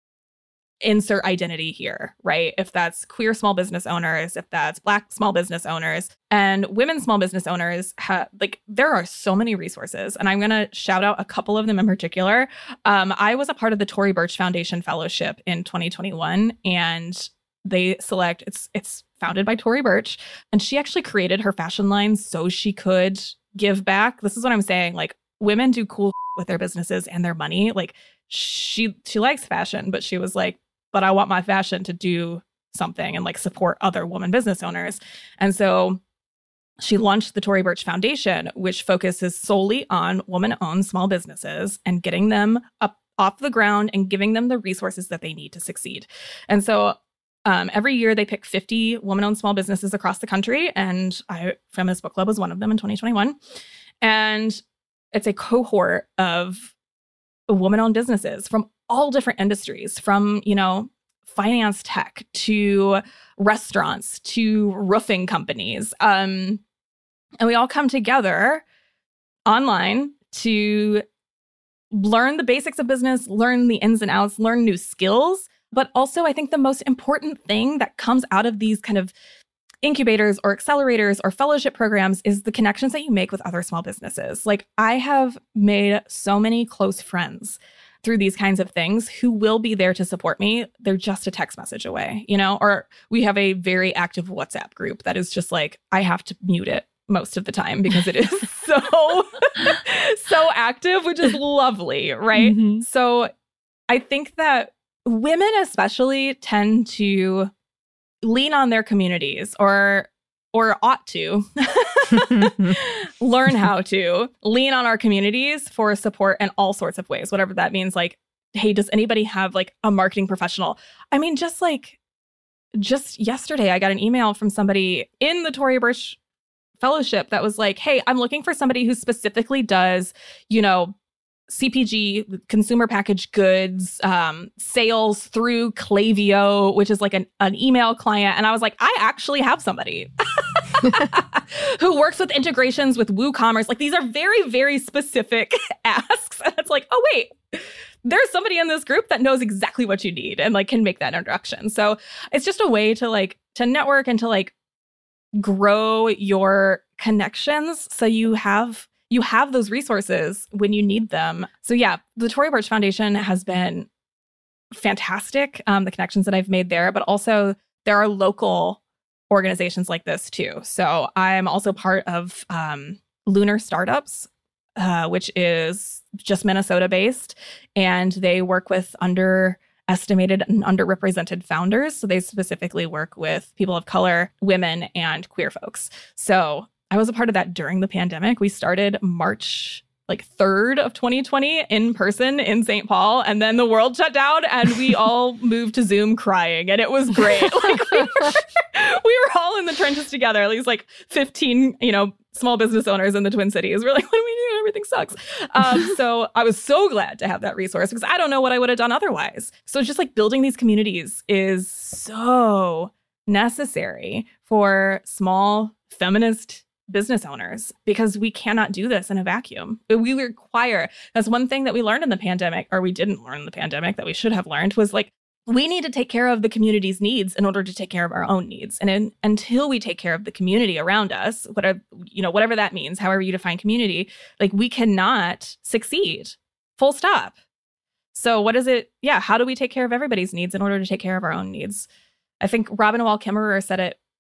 Insert identity here, right? If that's queer small business owners, if that's Black small business owners, and women small business owners, there are so many resources. And I'm going to shout out a couple of them in particular. I was a part of the Tory Burch Foundation Fellowship in 2021, and they select, it's founded by Tory Burch, and she actually created her fashion line so she could give back. This is what I'm saying. Like, women do cool with their businesses and their money. Like, she likes fashion, but she was like, but I want my fashion to do something and like support other women business owners. And so she launched the Tory Burch Foundation, which focuses solely on woman-owned small businesses and getting them up off the ground and giving them the resources that they need to succeed. And so every year they pick 50 woman-owned small businesses across the country. And Feminist Book Club was one of them in 2021. And it's a cohort of woman-owned businesses from all different industries, from, finance tech to restaurants to roofing companies. And we all come together online to learn the basics of business, learn the ins and outs, learn new skills. But also, I think the most important thing that comes out of these kind of incubators or accelerators or fellowship programs is the connections that you make with other small businesses. Like, I have made so many close friends through these kinds of things who will be there to support me. They're just a text message away, or we have a very active WhatsApp group that is just like, I have to mute it most of the time because it is so active, which is lovely, right? Mm-hmm. So I think that women especially tend to lean on their communities or ought to learn how to lean on our communities for support in all sorts of ways, whatever that means. Like, hey, does anybody have like a marketing professional? I mean, just yesterday, I got an email from somebody in the Tory Burch Fellowship that was like, hey, I'm looking for somebody who specifically does, CPG, consumer packaged goods, sales through Klaviyo, which is like an email client. And I was like, I actually have somebody who works with integrations with WooCommerce. Like, these are very, very specific asks. And it's like, oh, wait, there's somebody in this group that knows exactly what you need and like can make that introduction. So it's just a way to network and to grow your connections so you have those resources when you need them. So yeah, the Tory Burch Foundation has been fantastic, the connections that I've made there, but also there are local organizations like this too. So I'm also part of Lunar Startups, which is just Minnesota based, and they work with underestimated and underrepresented founders. So they specifically work with people of color, women, and queer folks. So I was a part of that during the pandemic. We started March 3rd of 2020 in person in St. Paul, and then the world shut down and we all moved to Zoom crying, and it was great. We were all in the trenches together, at least 15, small business owners in the Twin Cities. We're like, what do we do? Everything sucks. So I was so glad to have that resource because I don't know what I would have done otherwise. So it's just building these communities is so necessary for small feminist business owners because we cannot do this in a vacuum. We require, that's one thing that we learned in the pandemic, or we didn't learn in the pandemic that we should have learned, was we need to take care of the community's needs in order to take care of our own needs. And until we take care of the community around us, whatever that means, however you define community, we cannot succeed. Full stop. So what is it? Yeah. How do we take care of everybody's needs in order to take care of our own needs? I think Robin Wall Kimmerer said it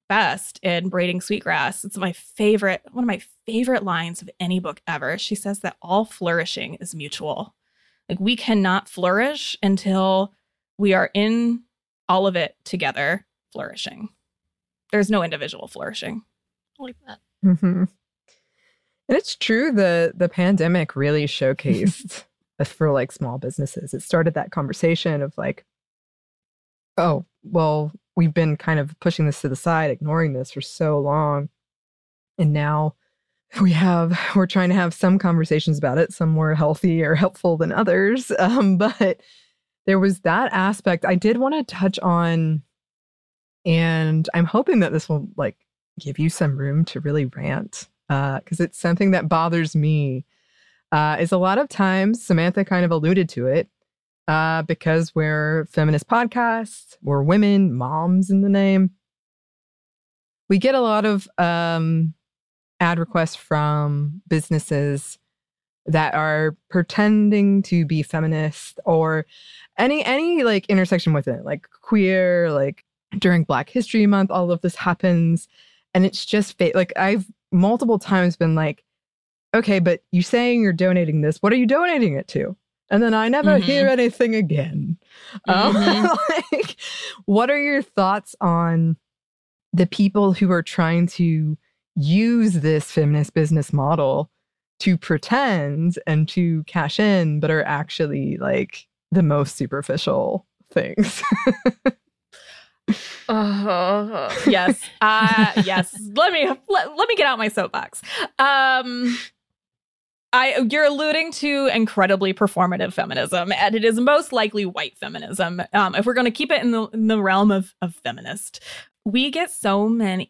best in Braiding Sweetgrass. It's one of my favorite lines of any book ever. She says that all flourishing is mutual. Like, we cannot flourish until we are in all of it together flourishing. There's no individual flourishing. I like that. Mm-hmm. And it's true, the pandemic really showcased for like small businesses. It started that conversation of like, oh, well, we've been kind of pushing this to the side, ignoring this for so long. And now we're trying to have some conversations about it, some more healthy or helpful than others. But there was that aspect I did want to touch on. And I'm hoping that this will like give you some room to really rant. Because it's something that bothers me. Is a lot of times, Samantha kind of alluded to it, because we're feminist podcasts, we're women, moms in the name. We get a lot of ad requests from businesses that are pretending to be feminist or any like intersection with it, like queer, like during Black History Month, all of this happens. And it's just like I've multiple times been like, okay, but you saying you're donating this, what are you donating it to? And then I never hear anything again. Like, what are your thoughts on the people who are trying to use this feminist business model to pretend and to cash in, but are actually like the most superficial things? Yes. Yes. Let me get out my soapbox. You're alluding to incredibly performative feminism, and it is most likely white feminism. If we're going to keep it in the realm of feminist, we get so many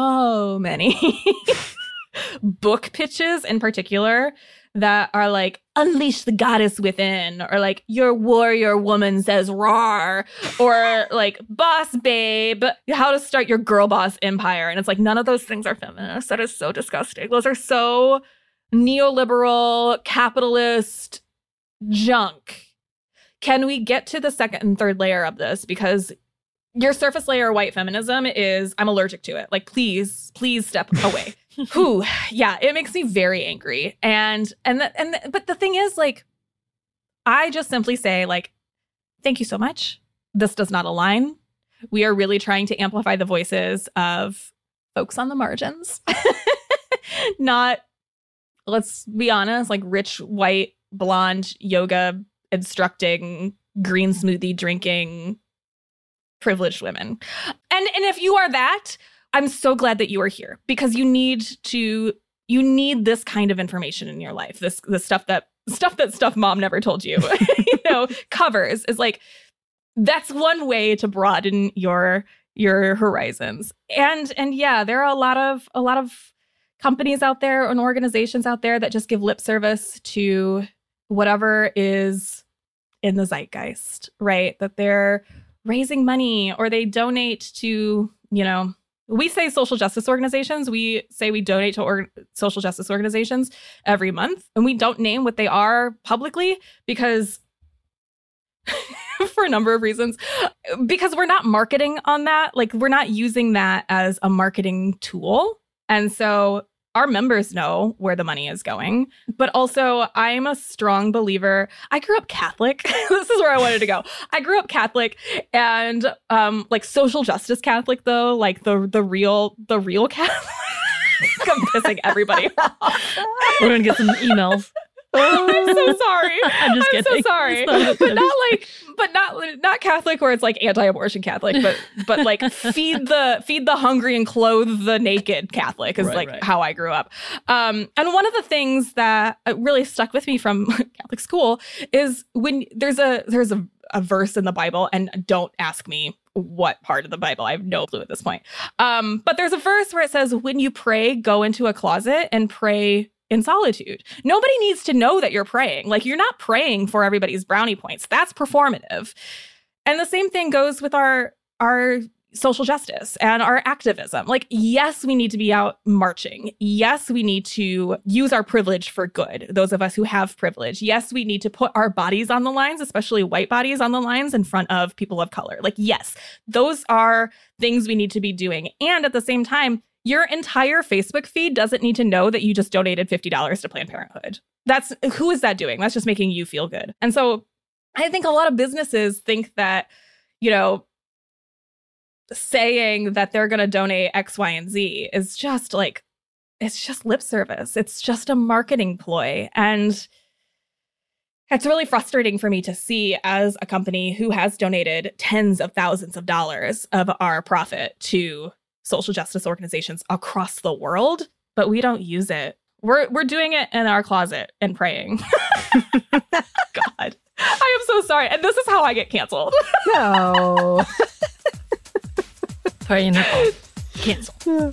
book pitches in particular that are like, unleash the goddess within, or like, your warrior woman says roar, or like, boss babe, how to start your girl boss empire. And it's like, none of those things are feminist. That is so disgusting. Those are so neoliberal, capitalist junk. Can we get to the second and third layer of this? Because your surface layer white feminism is, I'm allergic to it. Like, please step away. Whew, yeah, it makes me very angry. But the thing is, like, I just simply say, like, thank you so much. This does not align. We are really trying to amplify the voices of folks on the margins. Not, let's be honest, like rich, white, blonde, yoga instructing, green smoothie drinking, privileged women. And if you are that, I'm so glad that you are here, because you need this kind of information in your life. The stuff that mom never told you, covers is like, that's one way to broaden your horizons. And yeah, there are a lot of companies out there and organizations out there that just give lip service to whatever is in the zeitgeist, right? That they're raising money or they donate to, we say social justice organizations. We say we donate to social justice organizations every month, and we don't name what they are publicly because for a number of reasons, because we're not marketing on that. Like, we're not using that as a marketing tool. And so our members know where the money is going. But also, I'm a strong believer. I grew up Catholic. This is where I wanted to go. I grew up Catholic, and like social justice Catholic, though, like the real Catholic. I'm pissing everybody off. We're gonna get some emails. I'm so sorry. I'm just kidding. I'm so sorry. But not Catholic where it's like anti-abortion Catholic, but like feed the hungry and clothe the naked Catholic is right. How I grew up. And one of the things that really stuck with me from Catholic school is when there's a verse in the Bible, and don't ask me what part of the Bible. I have no clue at this point. But there's a verse where it says, when you pray, go into a closet and pray in solitude. Nobody needs to know that you're praying. Like, you're not praying for everybody's brownie points. That's performative. And the same thing goes with our social justice and our activism. Like, yes, we need to be out marching. Yes, we need to use our privilege for good, those of us who have privilege. Yes, we need to put our bodies on the lines, especially white bodies on the lines in front of people of color. Like, yes, those are things we need to be doing. And at the same time, your entire Facebook feed doesn't need to know that you just donated $50 to Planned Parenthood. Who is that doing? That's just making you feel good. And so I think a lot of businesses think that, saying that they're going to donate X, Y, and Z is just like, it's just lip service. It's just a marketing ploy. And it's really frustrating for me to see as a company who has donated tens of thousands of dollars of our profit to social justice organizations across the world, but we don't use it. We're doing it in our closet and praying. God, I am so sorry. And this is how I get canceled. No. Sorry, Nicole. Cancel.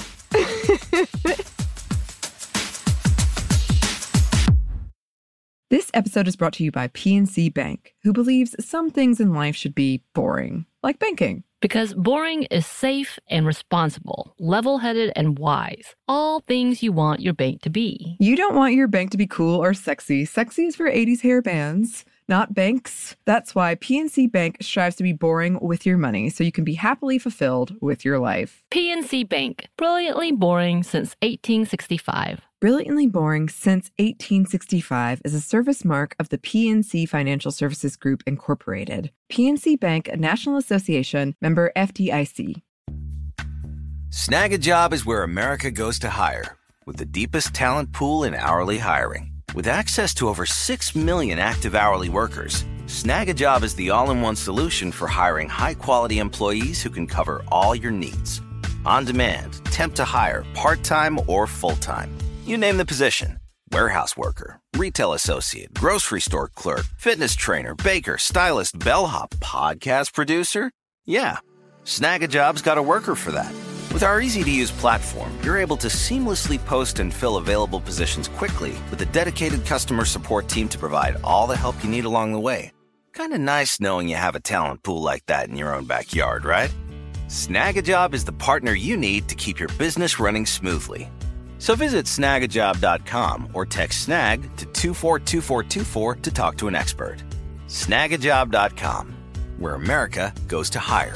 This episode is brought to you by PNC Bank, who believes some things in life should be boring, like banking. Because boring is safe and responsible, level-headed and wise. All things you want your bank to be. You don't want your bank to be cool or sexy. Sexy is for 80s hair bands, not banks. That's why PNC Bank strives to be boring with your money so you can be happily fulfilled with your life. PNC Bank, brilliantly boring since 1865. Brilliantly Boring Since 1865 is a service mark of the PNC Financial Services Group, Incorporated. PNC Bank, a National Association, member FDIC. Snag a Job is where America goes to hire, with the deepest talent pool in hourly hiring. With access to over 6 million active hourly workers, Snag a Job is the all-in-one solution for hiring high-quality employees who can cover all your needs. On demand, temp to hire, part-time or full-time. You name the position. Warehouse worker, retail associate, grocery store clerk, fitness trainer, baker, stylist, bellhop, podcast producer. Yeah, Snag a Job's got a worker for that. With our easy-to-use platform, you're able to seamlessly post and fill available positions quickly with a dedicated customer support team to provide all the help you need along the way. Kind of nice knowing you have a talent pool like that in your own backyard, right? Snag a Job is the partner you need to keep your business running smoothly. So visit snagajob.com or text snag to 242424 to talk to an expert. Snagajob.com, where America goes to hire.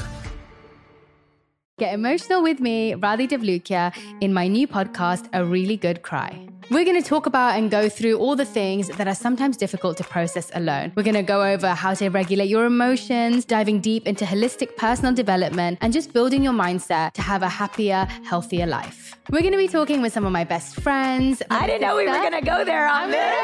Get emotional with me, Radhi Devlukia, in my new podcast, A Really Good Cry. We're going to talk about and go through all the things that are sometimes difficult to process alone. We're going to go over how to regulate your emotions, diving deep into holistic personal development, and just building your mindset to have a happier, healthier life. We're going to be talking with some of my best friends. I didn't know we were going to go there on this.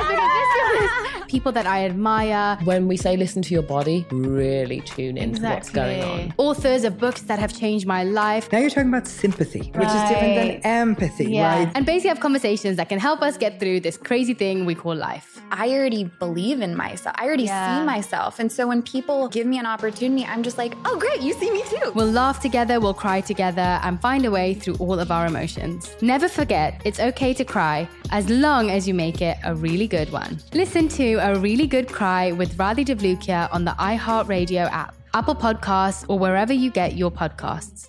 People that I admire. When we say listen to your body, really tune into what's going on. Authors of books that have changed my life. Now you're talking about sympathy, which is different than empathy, right? And basically have conversations that can help us get through this crazy thing we call life. I already believe in myself. I already see myself. And so when people give me an opportunity, I'm just like, oh, great, you see me too. We'll laugh together, we'll cry together, and find a way through all of our emotions. Never forget, it's okay to cry, as long as you make it a really good one. Listen to A Really Good Cry with Radhi Devlukia on the iHeartRadio app, Apple Podcasts, or wherever you get your podcasts.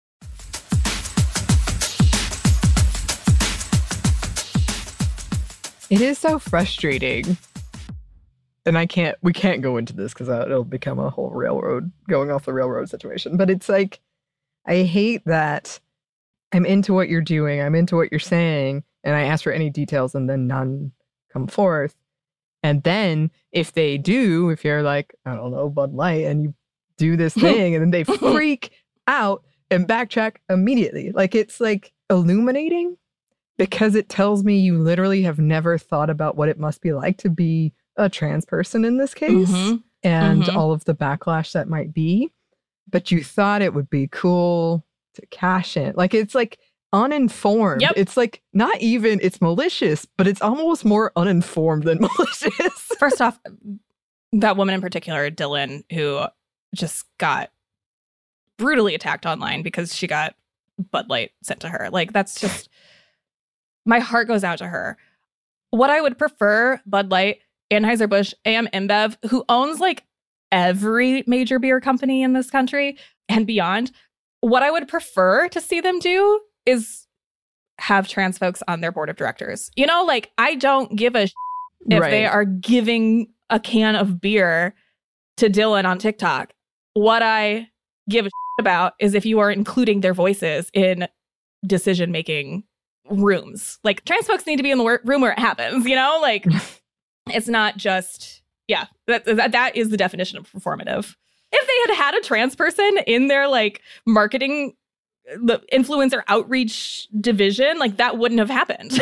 It is so frustrating. And we can't go into this because it'll become a whole going off the railroad situation. But it's like, I hate that I'm into what you're doing. I'm into what you're saying. And I ask for any details and then none come forth. And then if you're like, I don't know, Bud Light, and you do this thing and then they freak out and backtrack immediately. Like, it's like illuminating because it tells me you literally have never thought about what it must be like to be a trans person in this case and all of the backlash that might be. But you thought it would be cool to cash in. Like, it's like uninformed. Yep. It's like not even, it's malicious, but it's almost more uninformed than malicious. First off, that woman in particular, Dylan, who just got brutally attacked online because she got Bud Light sent to her. Like, that's just, my heart goes out to her. What I would prefer, Bud Light, Anheuser-Busch, AM InBev, who owns like every major beer company in this country and beyond, What I would prefer to see them do is have trans folks on their board of directors. You know, like, I don't give a if they are giving a can of beer to Dylan on TikTok. What I give a about is if you are including their voices in decision-making rooms. Like, trans folks need to be in the room where it happens, you know? Like, it's not just, that is the definition of performative. If they had a trans person in their, like, marketing, the influencer outreach division, like, that wouldn't have happened.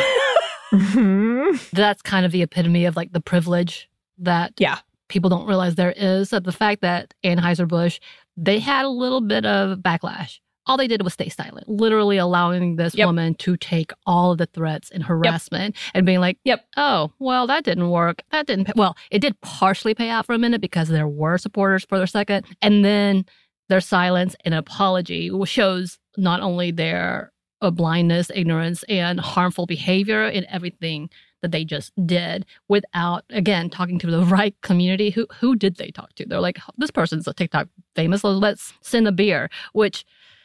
That's kind of the epitome of, like, the privilege that people don't realize there is. So the fact that Anheuser-Busch, they had a little bit of backlash. All they did was stay silent, literally allowing this woman to take all of the threats and harassment and being like, oh, well, that didn't work. That didn't pay. Well, it did partially pay out for a minute because there were supporters for a second. And then their silence and apology shows not only their blindness, ignorance, and harmful behavior in everything that they just did without, again, talking to the right community. Who did they talk to? They're like, this person's a TikTok famous, so let's send a beer, which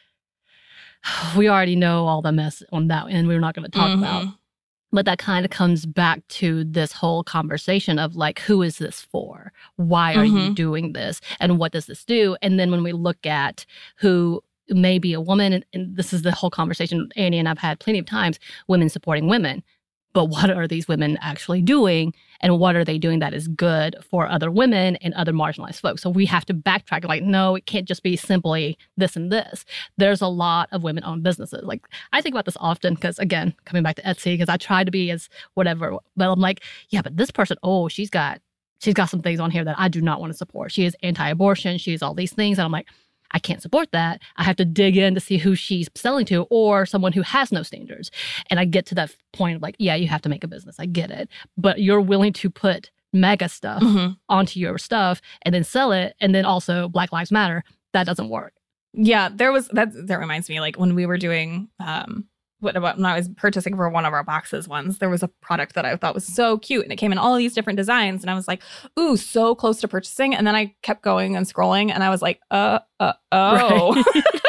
we already know all the mess on that, and we're not going to talk about. But that kind of comes back to this whole conversation of, like, who is this for? Why are you doing this? And what does this do? And then when we look at who may be a woman, and this is the whole conversation Annie and I've had plenty of times, women supporting women. But what are these women actually doing? And what are they doing that is good for other women and other marginalized folks? So we have to backtrack. Like, no, it can't just be simply this and this. There's a lot of women-owned businesses. Like, I think about this often because, again, coming back to Etsy, because I try to be as whatever. But I'm like, yeah, but this person, she's got some things on here that I do not want to support. She is anti-abortion. She's all these things. And I'm like, I can't support that. I have to dig in to see who she's selling to or someone who has no standards. And I get to that point of, like, yeah, you have to make a business. I get it. But you're willing to put mega stuff onto your stuff and then sell it. And then also Black Lives Matter. That doesn't work. Yeah, that reminds me, like, when we were doing, when I was purchasing for one of our boxes once, there was a product that I thought was so cute and it came in all these different designs. And I was like, ooh, so close to purchasing. And then I kept going and scrolling and I was like, oh. Right.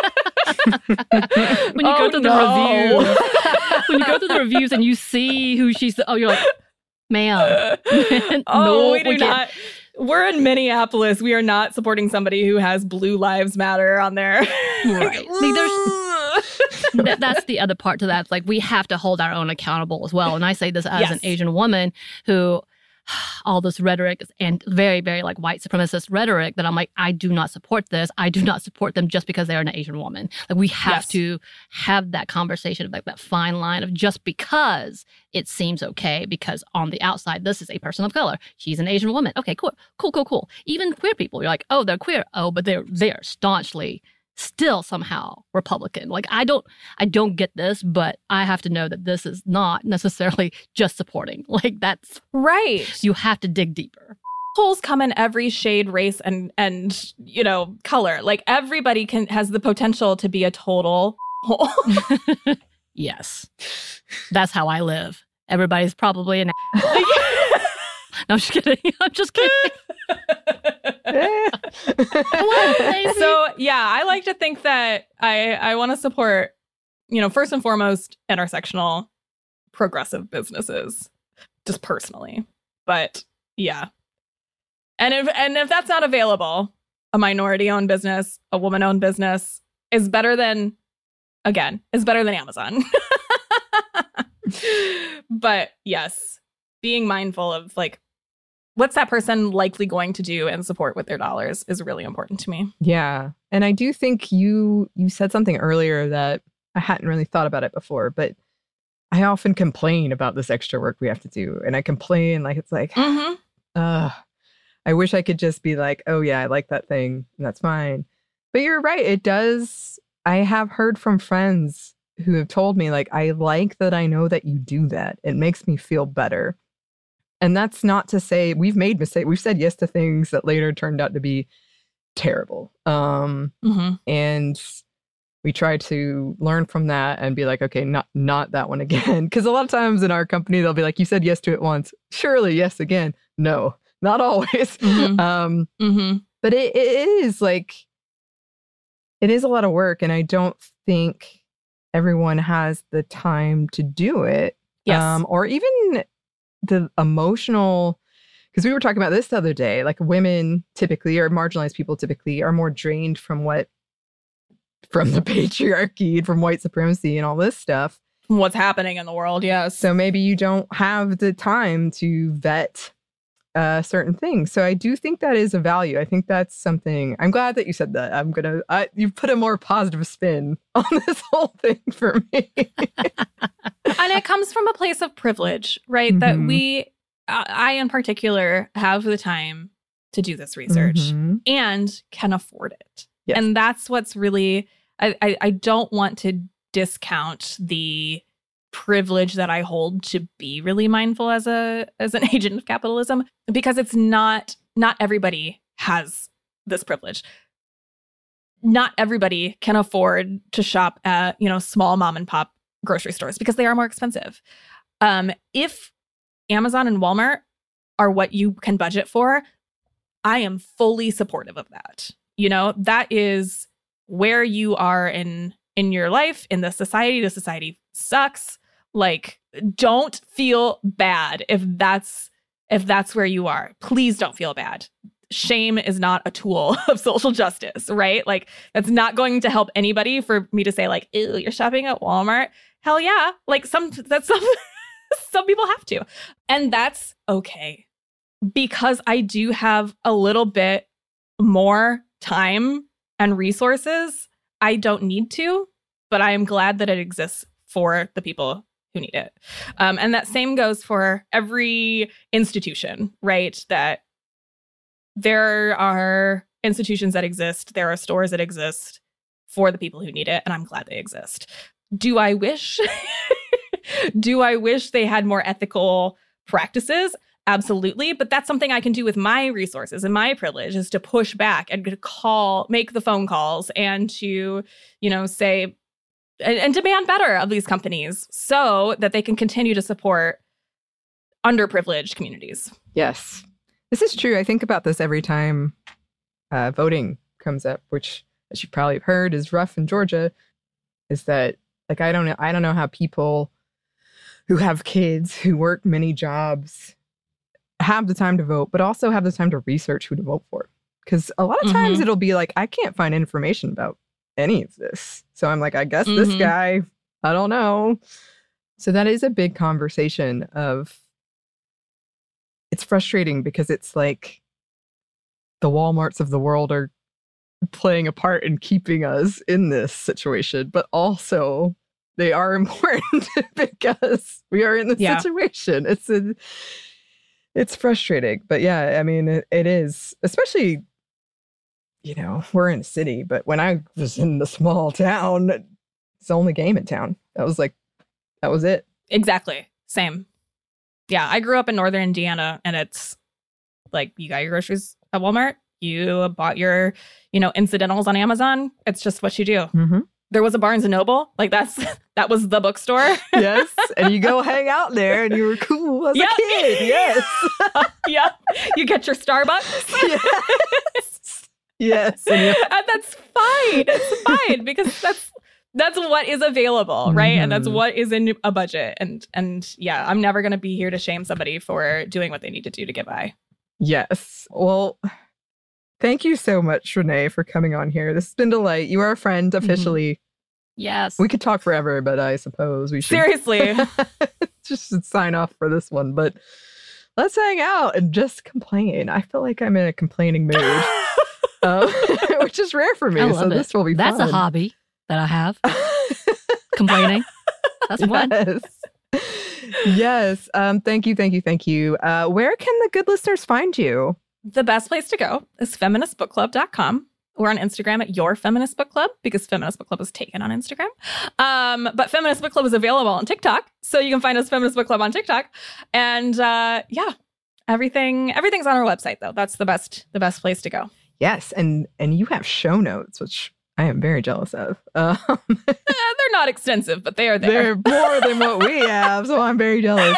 When you go through the reviews, when you go through the reviews and you see who she's, you're like, ma'am. We do not. We're in Minneapolis. We are not supporting somebody who has Blue Lives Matter on there. Right. That's the other part to that. It's like, we have to hold our own accountable as well. And I say this as an Asian woman who, all this rhetoric and very, very, like, white supremacist rhetoric that I'm like, I do not support this. I do not support them just because they're an Asian woman. Like, we have to have that conversation of, like, that fine line of just because it seems okay, because on the outside, this is a person of color. She's an Asian woman. Okay, cool. Even queer people, you're like, oh, they're queer. Oh, but they are staunchly still somehow Republican. Like, I don't get this, but I have to know that this is not necessarily just supporting. Like, that's right. You have to dig deeper. Holes come in every shade, race, and you know, color. Like, everybody has the potential to be a total hole. Yes. That's how I live. Everybody's probably an No, I'm just kidding. So, yeah, I like to think that I want to support, you know, first and foremost, intersectional progressive businesses, just personally. But yeah. And if that's not available, a minority-owned business, a woman-owned business is better than Amazon. But yes, being mindful of, like, what's that person likely going to do and support with their dollars is really important to me. Yeah. And I do think you said something earlier that I hadn't really thought about it before, but I often complain about this extra work we have to do. And I complain, like, it's like, I wish I could just be like, oh yeah, I like that thing and that's fine. But you're right. It does. I have heard from friends who have told me, like, I like that I know that you do that. It makes me feel better. And that's not to say we've made mistakes. We've said yes to things that later turned out to be terrible. And we try to learn from that and be like, okay, not that one again. Because a lot of times in our company, they'll be like, you said yes to it once. Surely yes again. No, not always. But it is like, It is a lot of work, and I don't think everyone has the time to do it. Yes. Or even the emotional, because we were talking about this the other day, like women typically, or marginalized people typically, are more drained from the patriarchy, from white supremacy and all this stuff. What's happening in the world, yes. So maybe you don't have the time to vet certain things. So I do think that is a value. I think that's something. I'm glad that you said that. You put a more positive spin on this whole thing for me. And it comes from a place of privilege, right? That I in particular have the time to do this research and can afford it. Yes. And that's what's really, I don't want to discount the privilege that I hold to be really mindful as an agent of capitalism, because it's not everybody has this privilege. Not everybody can afford to shop at, small mom and pop grocery stores because they are more expensive. If Amazon and Walmart are what you can budget for, I am fully supportive of that. That is where you are in your life, in the society. The society sucks. Like, don't feel bad if that's where you are. Please don't feel bad. Shame is not a tool of social justice, right? Like, that's not going to help anybody for me to say, like, ew, you're shopping at Walmart. Hell yeah. Like, some people have to. And that's okay. Because I do have a little bit more time and resources. I don't need to, but I am glad that it exists for the people who need it. And that same goes for every institution, right? That there are institutions that exist. There are stores that exist for the people who need it. And I'm glad they exist. Do I wish they had more ethical practices? Absolutely. But that's something I can do with my resources and my privilege, is to push back and to make the phone calls and to, say, and demand better of these companies so that they can continue to support underprivileged communities. Yes, this is true. I think about this every time voting comes up, which, as you probably have heard, is rough in Georgia. Is that, like, I don't know how people who have kids who work many jobs have the time to vote, but also have the time to research who to vote for. Because a lot of times it'll be like, I can't find information about any of this. So I'm like, I guess this guy, I don't know. So that is a big conversation of, it's frustrating because it's like the Walmarts of the world are playing a part in keeping us in this situation, but also they are important because we are in this situation. It's frustrating, but yeah, I mean, it is, especially, we're in a city, but when I was in the small town, it's the only game in town. That was it. Exactly. Same. Yeah. I grew up in Northern Indiana, and it's like, you got your groceries at Walmart. You bought your, incidentals on Amazon. It's just what you do. Mm-hmm. There was a Barnes & Noble. Like, that was the bookstore. Yes. And you go hang out there, and you were cool as a kid. Yes. Yeah. You get your Starbucks. Yes. Yes. And that's fine. It's fine, because that's what is available, right? And that's what is in a budget. And yeah, I'm never going to be here to shame somebody for doing what they need to do to get by. Yes. Well, thank you so much, Renee, for coming on here. This has been a delight. You are a friend officially. Yes. We could talk forever, but I suppose we should. Seriously. Just sign off for this one. But let's hang out and just complain. I feel like I'm in a complaining mood, which is rare for me. So this will be fun. That's a hobby that I have. Complaining. That's fun. Yes. Thank you. Where can the good listeners find you? The best place to go is feministbookclub.com. We're on Instagram at Your Feminist Book Club, because Feminist Book Club was taken on Instagram. But Feminist Book Club is available on TikTok. So you can find us Feminist Book Club on TikTok. And everything's on our website, though. That's the best place to go. Yes. And you have show notes, which I am very jealous of. They're not extensive, but they are there. They're more than what we have, so I'm very jealous.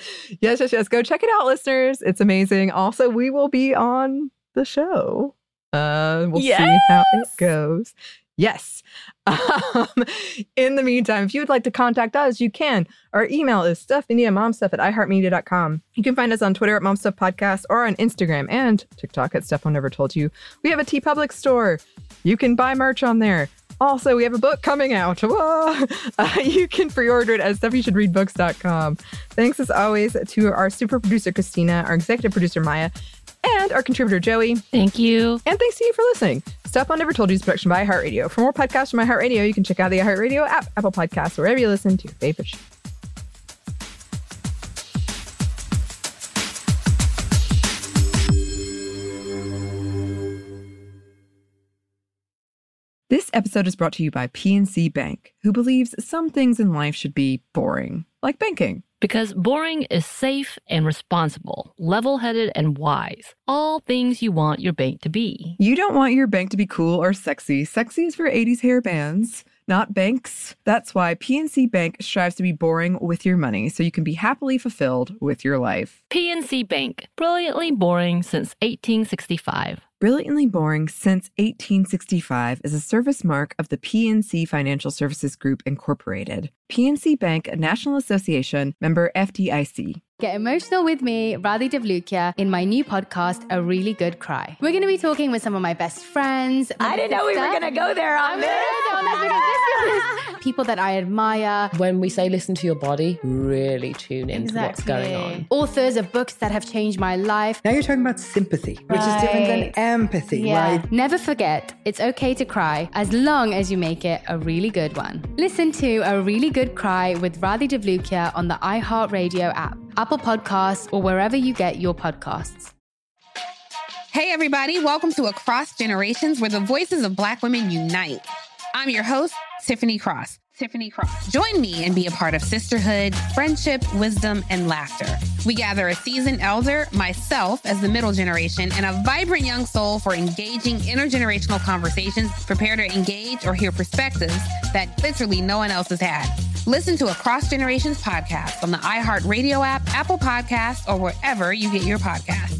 Yes. Go check it out, listeners. It's amazing. Also, we will be on the show We'll see how it goes. Yes. In the meantime, if you would like to contact us, you can. Our email is stuffmediamomstuff@iheartmedia.com. You can find us on Twitter at momstuffpodcast or on Instagram and TikTok at Stuff Mom Never Told You. We have a TeePublic store. You can buy merch on there. Also, we have a book coming out. You can pre-order it at stuffyoushouldreadbooks.com. Thanks as always to our super producer, Christina, our executive producer, Maya, and our contributor, Joey. Thank you. And thanks to you for listening. Stuff Mom Never Told You is a production by iHeartRadio. For more podcasts from iHeartRadio, you can check out the iHeartRadio app, Apple Podcasts, wherever you listen to your favorite show. This episode is brought to you by PNC Bank, who believes some things in life should be boring, like banking. Because boring is safe and responsible, level-headed and wise. All things you want your bank to be. You don't want your bank to be cool or sexy. Sexy is for 80s hair bands, not banks. That's why PNC Bank strives to be boring with your money so you can be happily fulfilled with your life. PNC Bank, brilliantly boring since 1865. Brilliantly Boring Since 1865 is a service mark of the PNC Financial Services Group, Incorporated. PNC Bank, a National Association, member FDIC. Get emotional with me, Radhi Devlukia, in my new podcast, A Really Good Cry. We're going to be talking with some of my best friends. I didn't know we were going to go there on this. People that I admire. When we say listen to your body, really tune into what's going on. Authors of books that have changed my life. Now you're talking about sympathy, which is different than empathy, right? Never forget, it's okay to cry as long as you make it a really good one. Listen to A Really Good Cry with Radhi Devlukia on the iHeartRadio app, Apple Podcasts, or wherever you get your podcasts. Hey, everybody. Welcome to Across Generations, where the voices of Black women unite. I'm your host, Tiffany Cross. Join me and be a part of sisterhood, friendship, wisdom, and laughter. We gather a seasoned elder, myself as the middle generation, and a vibrant young soul for engaging intergenerational conversations. Prepare to engage or hear perspectives that literally no one else has had. Listen to Across Generations podcast on the iHeartRadio app, Apple Podcasts, or wherever you get your podcasts.